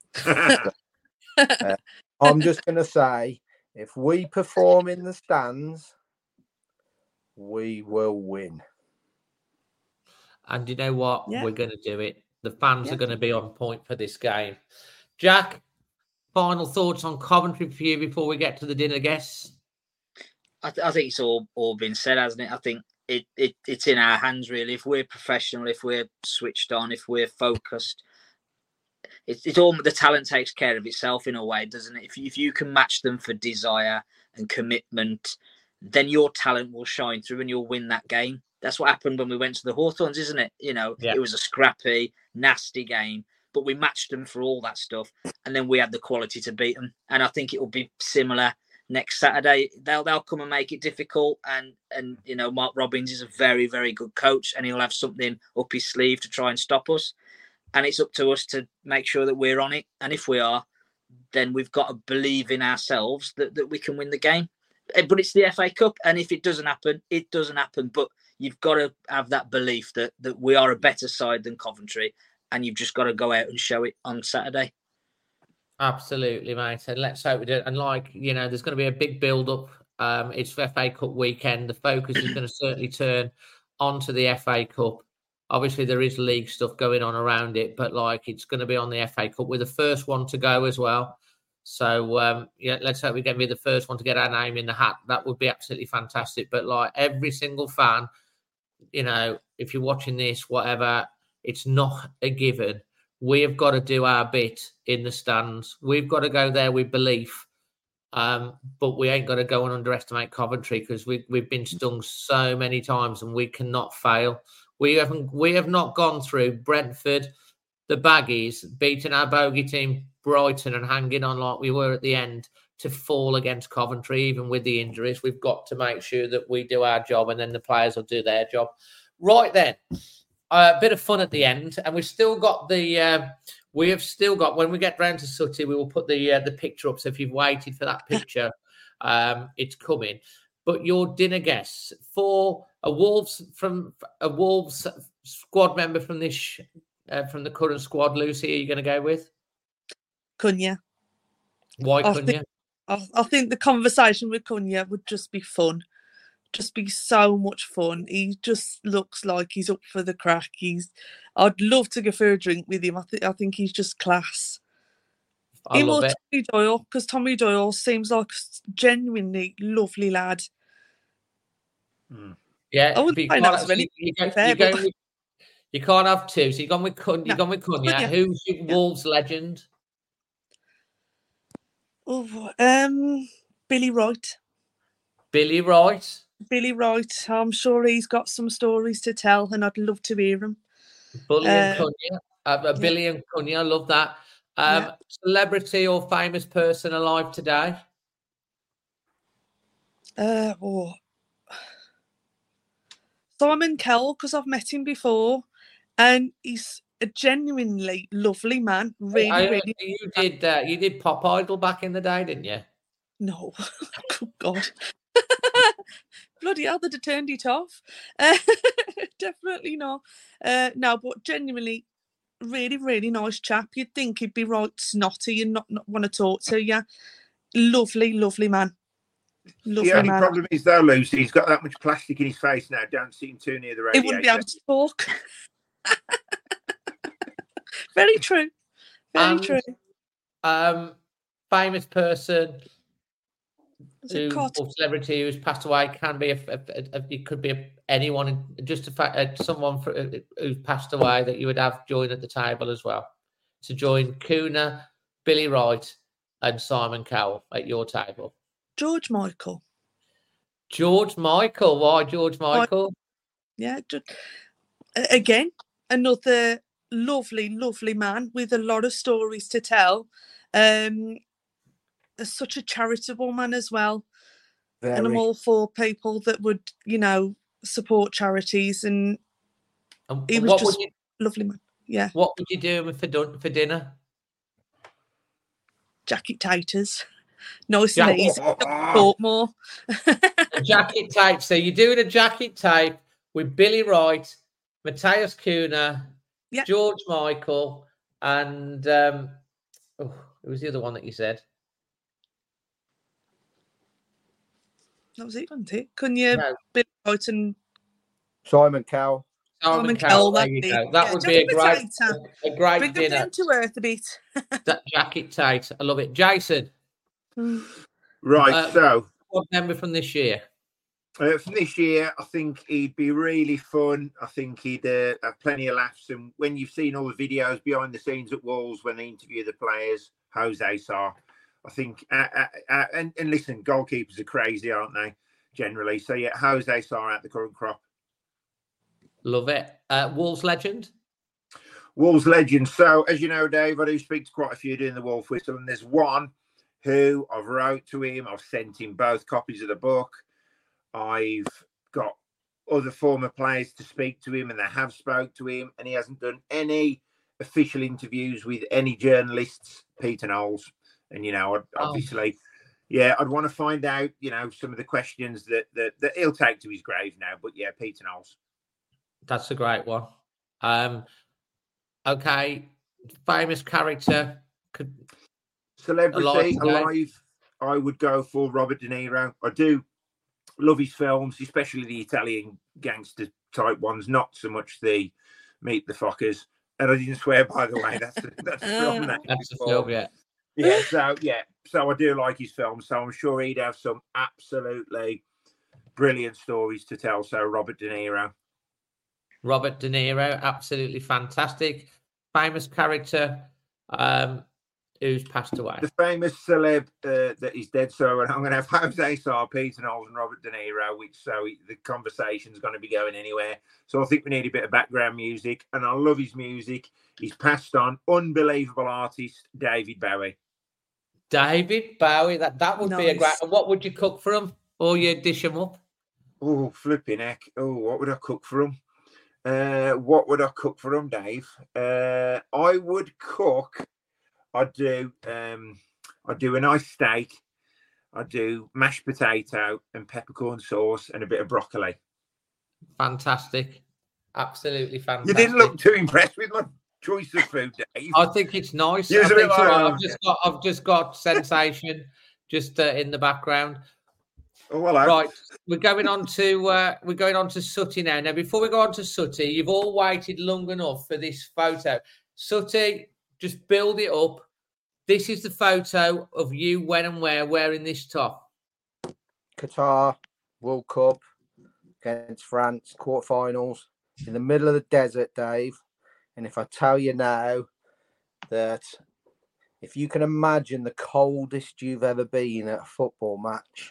S7: Uh, I'm just going to say, if we perform in the stands, we will win.
S3: And you know what?
S5: Yeah.
S3: We're going to do it. The fans
S5: Yeah.
S3: are going to be on point for this game. Jack, final thoughts on Coventry for you before we get to the dinner guests?
S4: I, th- I think it's all all been said, hasn't it? I think it, it it's in our hands, really. If we're professional, if we're switched on, if we're focused, it's it's all the talent takes care of itself in a way, doesn't it? If you, if you can match them for desire and commitment, then your talent will shine through and you'll win that game. That's what happened when we went to the Hawthorns, isn't it? You know,
S3: Yeah.
S4: It was a scrappy, nasty game, but we matched them for all that stuff, and then we had the quality to beat them. And I think it will be similar next Saturday. They'll they'll come and make it difficult, and and you know, Mark Robins is a very very good coach, and he'll have something up his sleeve to try and stop us. And it's up to us to make sure that we're on it. And if we are, then we've got to believe in ourselves that, that we can win the game. But it's the F A Cup, and if it doesn't happen, it doesn't happen. But you've got to have that belief that that we are a better side than Coventry, and you've just got to go out and show it on Saturday.
S3: Absolutely, mate. And let's hope we do. And like, you know, there's going to be a big build-up. Um, it's F A Cup weekend. The focus is going to certainly turn onto the F A Cup. Obviously, there is league stuff going on around it, but like, it's going to be on the F A Cup. We're the first one to go as well. So, um, yeah, let's hope we can be the first one to get our name in the hat. That would be absolutely fantastic. But like, every single fan, you know, if you're watching this, whatever, it's not a given. We have got to do our bit in the stands. We've got to go there with belief. Um, but we ain't got to go and underestimate Coventry, because we, we've been stung so many times and we cannot fail. We haven't. We have not gone through Brentford, the Baggies, beating our bogey team, Brighton, and hanging on like we were at the end to fall against Coventry, even with the injuries. We've got to make sure that we do our job, and then the players will do their job. Right then, a uh, bit of fun at the end, and we've still got the. Uh, we have still got, when we get round to Sutty, we will put the uh, the picture up. So if you've waited for that picture, um, it's coming. But your dinner guests for a Wolves from a Wolves squad member from this uh, from the current squad, Lucy, are you going to go with?
S5: Cunha.
S3: Why
S5: I
S3: Cunha?
S5: think, I, I think the conversation with Cunha would just be fun. Just be so much fun. He just looks like he's up for the crack. He's. I'd love to go for a drink with him. I think. I think he's just class.
S3: I
S5: Him
S3: love
S5: or
S3: it.
S5: Tommy Doyle, because Tommy Doyle seems like a genuinely lovely lad.
S3: Yeah,
S5: I wouldn't
S3: but you
S5: say
S3: can't
S5: that's
S3: have-
S5: really
S3: you, you,
S5: fair,
S3: you, go
S5: but-
S3: with, you can't have two. So you've gone with Cunha.
S5: No,
S3: You've gone with Cunha.
S5: Cunha.
S3: Who's your
S5: Yeah.
S3: Wolves legend?
S5: Oh, um, Billy Wright.
S3: Billy Wright.
S5: Billy Wright. I'm sure he's got some stories to tell, and I'd love to hear them.
S3: Bully and
S5: Uh,
S3: Cunha. Uh, uh, Billy and Cunha, I love that. Um,
S5: Yeah.
S3: Celebrity or famous person alive today?
S5: Uh, oh. Simon Cowell, because I've met him before, and he's a genuinely lovely man. Really,
S3: I heard
S5: really.
S3: you did. Uh, you did Pop Idol back in the day, didn't you?
S5: No, oh, God. Bloody hell, they'd have turned it off. Uh, definitely not. Uh, no, but genuinely, really, really nice chap. You'd think he'd be right snotty and not, not want to talk to you. Lovely, lovely man. Lovely
S6: The only
S5: man.
S6: problem is though, Lucy, he's got that much plastic in his face now. Don't see him too near the
S5: He
S6: radiator.
S5: wouldn't be able to talk. Very true. Very
S3: And,
S5: true.
S3: Um, famous person
S5: Is it
S3: who,
S5: Cot-
S3: or celebrity who's passed away can be a, a, a, a- it could be a, anyone, just a fact, uh, someone for, uh, who's passed away that you would have join at the table as well. To join Kuna, Billy Wright, and Simon Cowell at your table.
S5: George Michael.
S3: George Michael. Why George Michael?
S5: Yeah, just, again, another lovely, lovely man with a lot of stories to tell. Um, such a charitable man as well.
S7: Very.
S5: And I'm all for people that would, you know, support charities. And
S3: And
S5: he was
S3: what
S5: just
S3: would you,
S5: lovely man. Yeah,
S3: what would you do for dun- for dinner?
S5: jacket taters. Nice
S3: Jack-
S5: and easy. Talk more.
S3: A jacket tape. So you're doing a jacket tape with Billy Wright, Matthias Kuna,
S5: Yeah.
S3: George Michael, and um, oh, who was the other one that you said?
S5: That was it, wasn't it? Couldn't you,
S3: No.
S5: Billy Wright and
S7: Simon Cowell.
S3: Simon
S5: Simon
S3: Cowell.
S5: Cowell,
S3: There
S5: that'd
S3: you
S5: be-
S3: go. That
S5: yeah,
S3: would
S5: just
S3: be a
S5: a
S3: great,
S5: potato.
S3: a great
S5: bring them
S3: dinner.
S5: down to earth a bit.
S3: That jacket tape. I love it. Jason,
S6: Right,
S3: Uh,
S6: so
S3: what member from this year?
S6: uh, from this year, I think he'd be really fun. I think he'd uh, have plenty of laughs. And when you've seen all the videos behind the scenes at Wolves when they interview the players, Jose Sarr, I think, uh, uh, uh, and, and listen, goalkeepers are crazy, aren't they? Generally. So, yeah, Jose Sarr out the current crop.
S3: Love it. Uh, Wolves legend?
S6: Wolves legend. So, as you know, Dave, I do speak to quite a few doing the Wolf Whistle, and there's one who I've wrote to him. I've sent him both copies of the book. I've got other former players to speak to him, and they have spoke to him, and he hasn't done any official interviews with any journalists, Peter Knowles. And, you know, obviously, oh. yeah, I'd want to find out, you know, some of the questions that, that, that he'll take to his grave now. But, yeah, Peter Knowles.
S3: That's a great one. Um, okay, famous character. Could...
S6: Celebrity, alive, alive, I would go for Robert De Niro. I do love his films, especially the Italian gangster type ones, not so much the Meet the Fockers. And I didn't swear, by the way. That's that's a film. That
S3: that's a film, yeah.
S6: Yeah, so, yeah. So I do like his films. So I'm sure he'd have some absolutely brilliant stories to tell. So Robert De Niro.
S3: Robert De Niro, absolutely fantastic. Famous character um, who's passed away.
S6: The famous celeb uh, that is dead. So I'm going to have Jose Sarr, Peter Knowles, and Robert De Niro, which so the conversation's going to be going anywhere. So I think we need a bit of background music, and I love his music. He's passed on. Unbelievable artist, David Bowie.
S3: David Bowie, that, that would nice. be a great... And what would you cook for him? Or you dish him up?
S6: Oh, flipping heck. Oh, what would I cook for him? Uh, what would I cook for him, Dave? Uh, I would cook... I'd do um, I'd do a nice steak. I'd do mashed potato and peppercorn sauce and a bit of broccoli.
S3: Fantastic. Absolutely fantastic.
S6: You didn't look too impressed with my choice of food, Dave.
S3: I think it's nice.
S6: I think
S3: like,
S6: so.
S3: I've just got I've just got sensation just uh, in the background.
S6: Oh, hello.
S3: Right, we're going on to uh, we're going on to Sooty now. Now, before we go on to Sooty, you've all waited long enough for this photo. Sooty, just build it up. This is the photo of you when and where wearing this top.
S7: Qatar, World Cup, against France, quarterfinals, in the middle of the desert, Dave. And if I tell you now that if you can imagine the coldest you've ever been at a football match,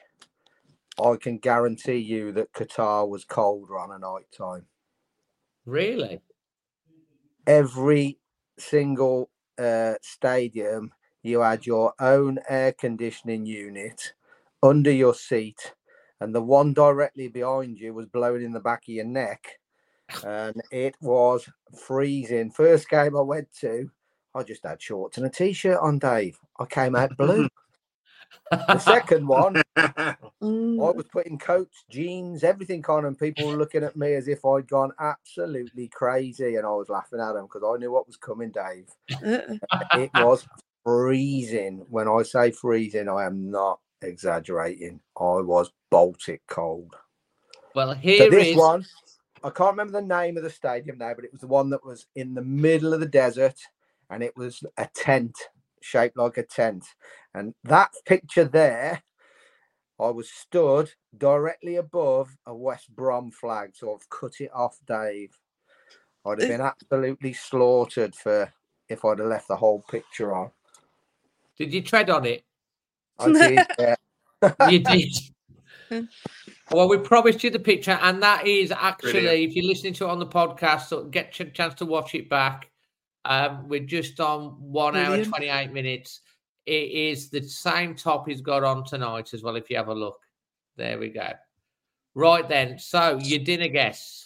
S7: I can guarantee you that Qatar was colder on a night time.
S3: Really?
S7: every single uh, stadium, you had your own air conditioning unit under your seat, and the one directly behind you was blowing in the back of your neck, and it was freezing. First game I went to, I just had shorts and a t-shirt on, Dave. I came out blue. The second one, I was putting coats, jeans, everything on, and people were looking at me as if I'd gone absolutely crazy, and I was laughing at them because I knew what was coming, Dave. It was freezing. When I say freezing, I am not exaggerating. I was Baltic cold.
S3: Well, here
S7: so this
S3: is
S7: one. I can't remember the name of the stadium now, but it was the one that was in the middle of the desert, and it was a tent shaped like a tent. And that picture there, I was stood directly above a West Brom flag, so I've cut it off, Dave. I'd have been absolutely slaughtered for if I'd have left the whole picture on.
S3: Did you tread on it?
S7: I did, yeah.
S3: You did. Well, we promised you the picture, and that is actually, Brilliant. If you're listening to it on the podcast, so get a chance to watch it back. Um, we're just on one Brilliant. hour, twenty-eight minutes. It is the same top he's got on tonight as well, if you have a look. There we go. Right then, so your dinner guests.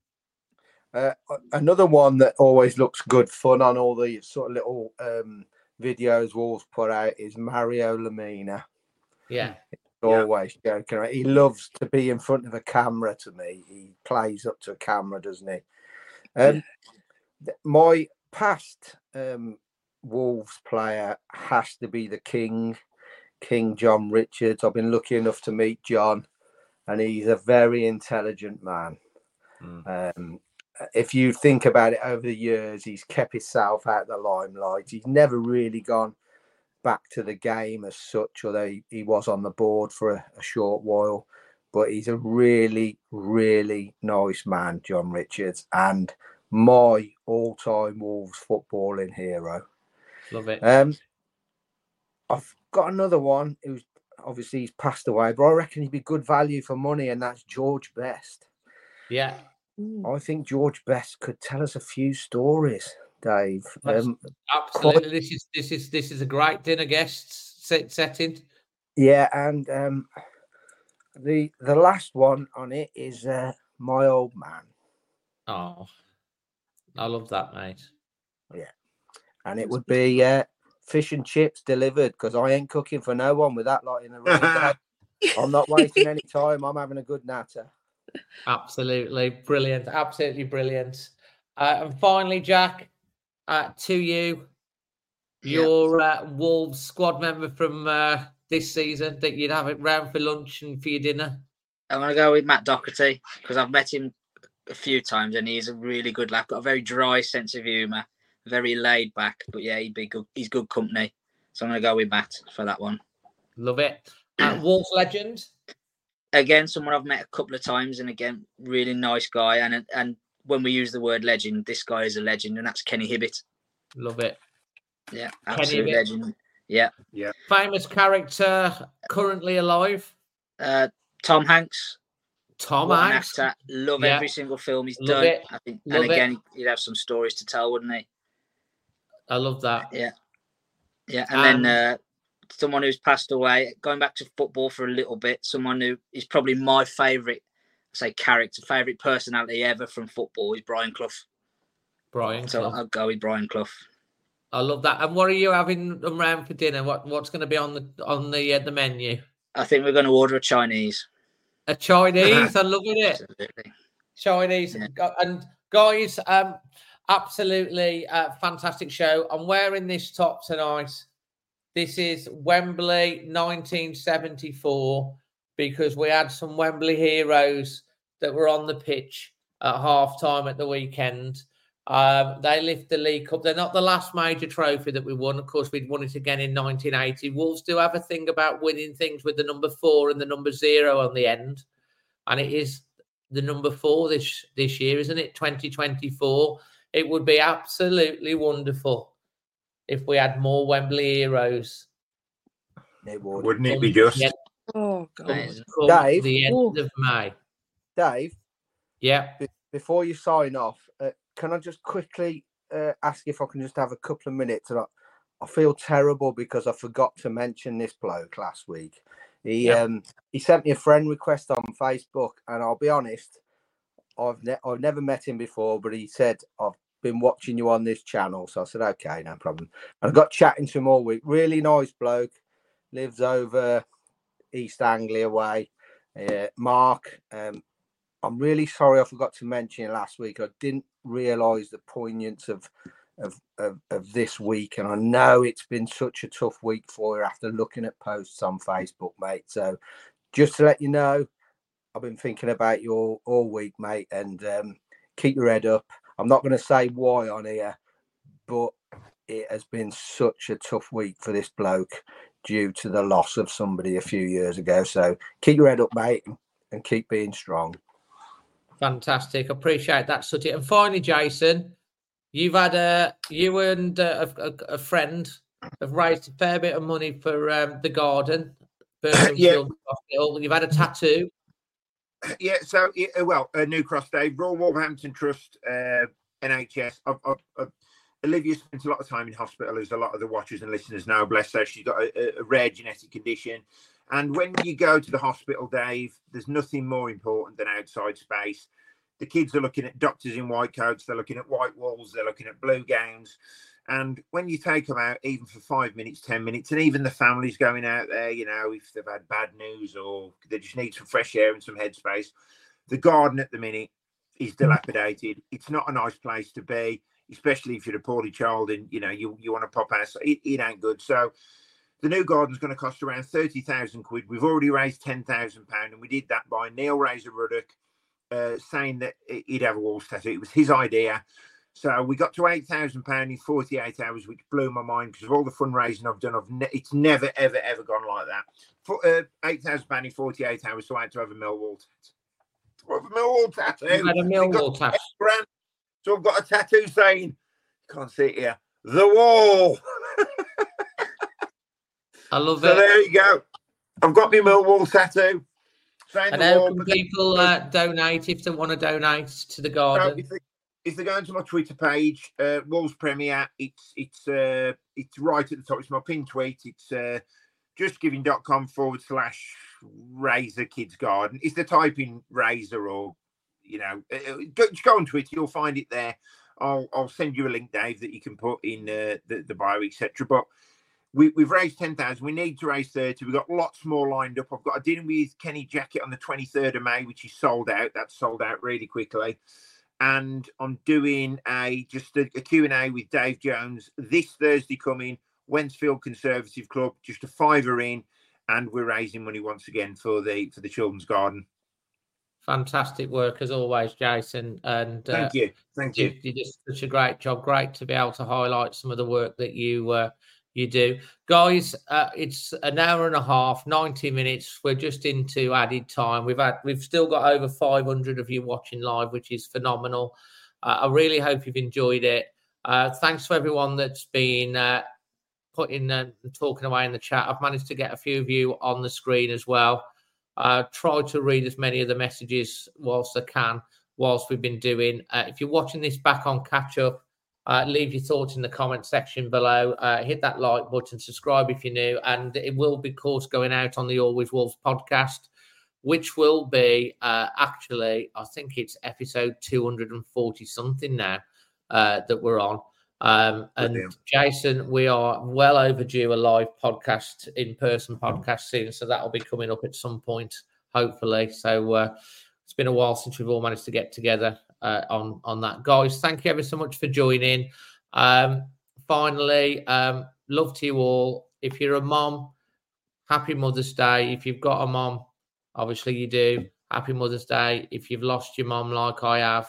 S7: Uh, another one that always looks good fun on all the sort of little um, videos Wolves put out is Mario Lemina.
S3: Yeah.
S7: Always joking around. He loves to be in front of a camera. To me, he plays up to a camera, doesn't he? Um, yeah. My past um, Wolves player has to be the King, King John Richards. I've been lucky enough to meet John, and he's a very intelligent man. Mm. Um, if you think about it, over the years, he's kept himself out of the limelight. He's never really gone back to the game as such, although he, he was on the board for a, a short while. But he's a really, really nice man, John Richards, and my all-time Wolves footballing hero.
S3: Love it.
S7: Um, I've got another one who's obviously he's passed away, but I reckon he'd be good value for money, and that's George Best.
S3: Yeah.
S7: I think George Best could tell us a few stories, Dave. Um,
S3: Absolutely. Quite... This is this is this is a great dinner guest set, setting.
S7: Yeah, and um, the the last one on it is uh, my old man.
S3: Oh, I love that, mate.
S7: Yeah, and it would be uh, fish and chips delivered, because I ain't cooking for no one with that lot in the room. I'm not wasting any time. I'm having a good natter.
S3: Absolutely brilliant. Absolutely brilliant. Uh, and finally, Jack, uh, to you, your yeah. uh, Wolves squad member from uh, this season that you'd have it round for lunch and for your dinner.
S4: I'm going to go with Matt Doherty, because I've met him a few times and he's a really good lad. Got a very dry sense of humour, very laid back. But yeah, he'd be good. He's good company. So I'm going to go with Matt for that one.
S3: Love it. Uh, Wolves legend.
S4: Again, someone I've met a couple of times, and again, really nice guy. And and when we use the word legend, this guy is a legend, and that's Kenny Hibbett.
S3: Love it.
S4: Yeah, absolute legend. Yeah,
S3: yeah. Famous character currently alive.
S4: Uh, Tom Hanks.
S3: Tom
S4: what
S3: Hanks.
S4: An actor. Love yeah. every single film he's
S3: love
S4: done.
S3: It.
S4: I think,
S3: love
S4: and again,
S3: it.
S4: he'd have some stories to tell, wouldn't he?
S3: I love that.
S4: Yeah, yeah, and um, then. Uh, Someone who's passed away, going back to football for a little bit, someone who is probably my favourite, say, character, favourite personality ever from football is Brian Clough.
S3: Brian
S4: so
S3: Clough.
S4: I'll go with Brian Clough.
S3: I love that. And what are you having around for dinner? What What's going to be on the on the uh, the menu?
S4: I think we're going to order a Chinese.
S3: A Chinese? I'm loving it.
S4: Absolutely.
S3: Chinese. Yeah. And guys, um, absolutely uh, fantastic show. I'm wearing this top tonight. This is Wembley nineteen seventy-four, because we had some Wembley heroes that were on the pitch at half time at the weekend. Um, they lift the League Cup. They're not the last major trophy that we won. Of course, we'd won it again in nineteen eighty. Wolves do have a thing about winning things with the number four and the number zero on the end. And it is the number four this, this year, isn't it? twenty twenty-four. It would be absolutely wonderful if we had more Wembley heroes.
S6: It would. Wouldn't it be just?
S5: End, oh, God.
S7: Dave.
S3: The end Ooh. of May.
S7: Dave.
S3: Yeah.
S7: B- before you sign off, uh, can I just quickly uh, ask if I can just have a couple of minutes? And I, I feel terrible because I forgot to mention this bloke last week. He yeah. um he sent me a friend request on Facebook, and I'll be honest, I've ne- I've never met him before, but he said, I've been watching you on this channel. So I said, okay, no problem. And I got chatting to him all week. Really nice bloke, lives over East Anglia way. Uh, Mark, um, I'm really sorry I forgot to mention it last week. I didn't realise the poignance of, of of of this week, and I know it's been such a tough week for you after looking at posts on Facebook, mate. So just to let you know, I've been thinking about you all, all week, mate, and um, keep your head up. I'm not going to say why on here, but it has been such a tough week for this bloke due to the loss of somebody a few years ago. So keep your head up, mate, and keep being strong.
S3: Fantastic. Appreciate that, Sooty. And finally, Jason, you've had a, you and a, a, a friend have raised a fair bit of money for um, the garden. Birmingham
S6: yeah.
S3: Children's Hospital. You've had a tattoo.
S6: Yeah, so, yeah, well, uh, New Cross Day, Royal Wolverhampton Trust, uh, N H S. I've, I've, I've, Olivia spent a lot of time in hospital, as a lot of the watchers and listeners know, bless her. She's got a, a rare genetic condition. And when you go to the hospital, Dave, there's nothing more important than outside space. The kids are looking at doctors in white coats. They're looking at white walls. They're looking at blue gowns. And when you take them out, even for five minutes, ten minutes, and even the families going out there, you know, if they've had bad news or they just need some fresh air and some headspace, the garden at the minute is dilapidated. It's not a nice place to be, especially if you're a poorly child and, you know, you, you want to pop out. So it, it ain't good. So the new garden's going to cost around thirty thousand quid. We've already raised ten thousand pounds, and we did that by Neil Razor Ruddock, uh, saying that he'd have a wall tattoo. It was his idea. So we got to eight thousand pounds in forty-eight hours, which blew my mind because of all the fundraising I've done. I've ne- it's never, ever, ever gone like that. For uh, eight thousand pounds in forty-eight hours, so I had to have a Millwall tattoo. To have a Millwall tattoo.
S3: You had a Millwall tattoo.
S6: So I've got a tattoo saying, you can't see it here, the wall.
S3: I love
S6: so
S3: it.
S6: So there you go. I've got my Millwall tattoo.
S3: And how can people uh, donate if they want to donate to the garden?
S6: So if they go into my Twitter page, uh, Wolves Premier, it's it's uh, it's right at the top. It's my pinned tweet. It's uh, justgiving.com forward slash Razor Kids Garden. If they type in Razor or, you know, uh, go, just go on Twitter, you'll find it there. I'll I'll send you a link, Dave, that you can put in uh, the, the bio, et cetera. But we, we've raised ten thousand. We need to raise thirty. We've got lots more lined up. I've got a dinner with Kenny Jackett on the twenty-third of May, which is sold out. That's sold out really quickly. And I'm doing a just a, a Q and A with Dave Jones this Thursday coming, Wensfield Conservative Club, just a fiver in, and we're raising money once again for the for the children's garden.
S3: Fantastic work as always, Jason. And uh,
S6: thank you, thank you.
S3: You did such a great job. Great to be able to highlight some of the work that you uh, you do, guys. Uh, it's an hour and a half, ninety minutes. We're just into added time. We've had, we've still got over five hundred of you watching live, which is phenomenal. Uh, I really hope you've enjoyed it. Uh, thanks to everyone that's been uh, putting uh, talking away in the chat. I've managed to get a few of you on the screen as well. Uh, try to read as many of the messages whilst I can, whilst we've been doing. Uh, if you're watching this back on catch up, Uh, leave your thoughts in the comment section below. Uh, hit that like button, subscribe if you're new, and it will be, of course, going out on the Always Wolves podcast, which will be uh, actually, I think it's episode two hundred forty something now uh, that we're on. Um, and Brilliant. Jason, we are well overdue a live podcast, in-person podcast soon, so that'll be coming up at some point, hopefully. So uh, it's been a while since we've all managed to get together. Uh, on on that, guys. Thank you ever so much for joining. Um, finally, um, love to you all. If you're a mom, happy Mother's Day. If you've got a mom, obviously you do. Happy Mother's Day. If you've lost your mom like I have,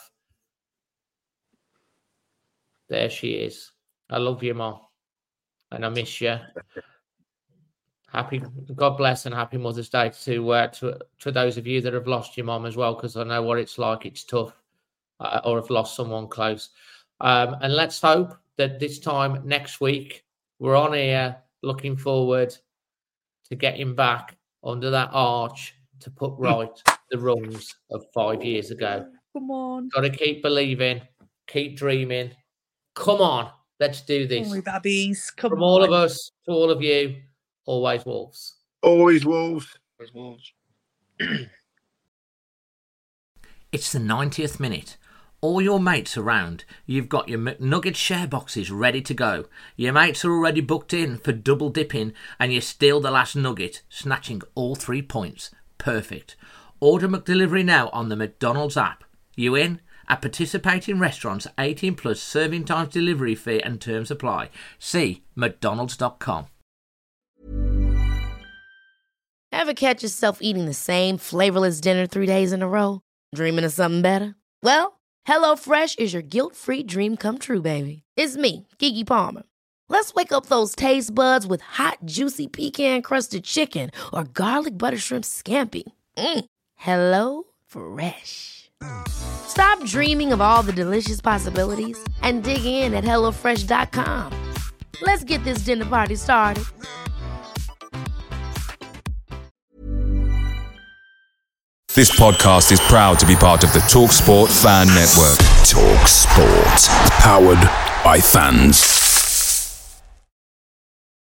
S3: there she is. I love you, Mom, and I miss you. Happy, God bless, and happy Mother's Day to uh, to to those of you that have lost your mom as well, because I know what it's like. It's tough. Uh, or have lost someone close. Um, and let's hope that this time next week, we're on here looking forward to getting back under that arch to put right the wrongs of five years ago.
S5: Come on.
S3: Got to keep believing, keep dreaming, Come on, let's do this.
S5: Oh, babbies, come
S3: From
S5: on.
S3: all of us to all of you, always Wolves.
S6: Always Wolves.
S4: Always Wolves.
S9: It's the ninetieth minute. All your mates around. You've got your McNugget share boxes ready to go. Your mates are already booked in for double dipping and you steal the last nugget, snatching all three points. Perfect. Order McDelivery now on the McDonald's app. You in? At participating restaurants, eighteen plus, serving times, delivery fee and terms apply. See mcdonalds dot com.
S2: Ever catch yourself eating the same flavorless dinner three days in a row? Dreaming of something better? Well, HelloFresh is your guilt-free dream come true, baby. It's me, Keke Palmer. Let's wake up those taste buds with hot, juicy pecan-crusted chicken or garlic butter shrimp scampi. Mm. Hello Fresh. Stop dreaming of all the delicious possibilities and dig in at hello fresh dot com. Let's get this dinner party started.
S1: This podcast is proud to be part of the TalkSport Fan Network. TalkSport. Powered by fans.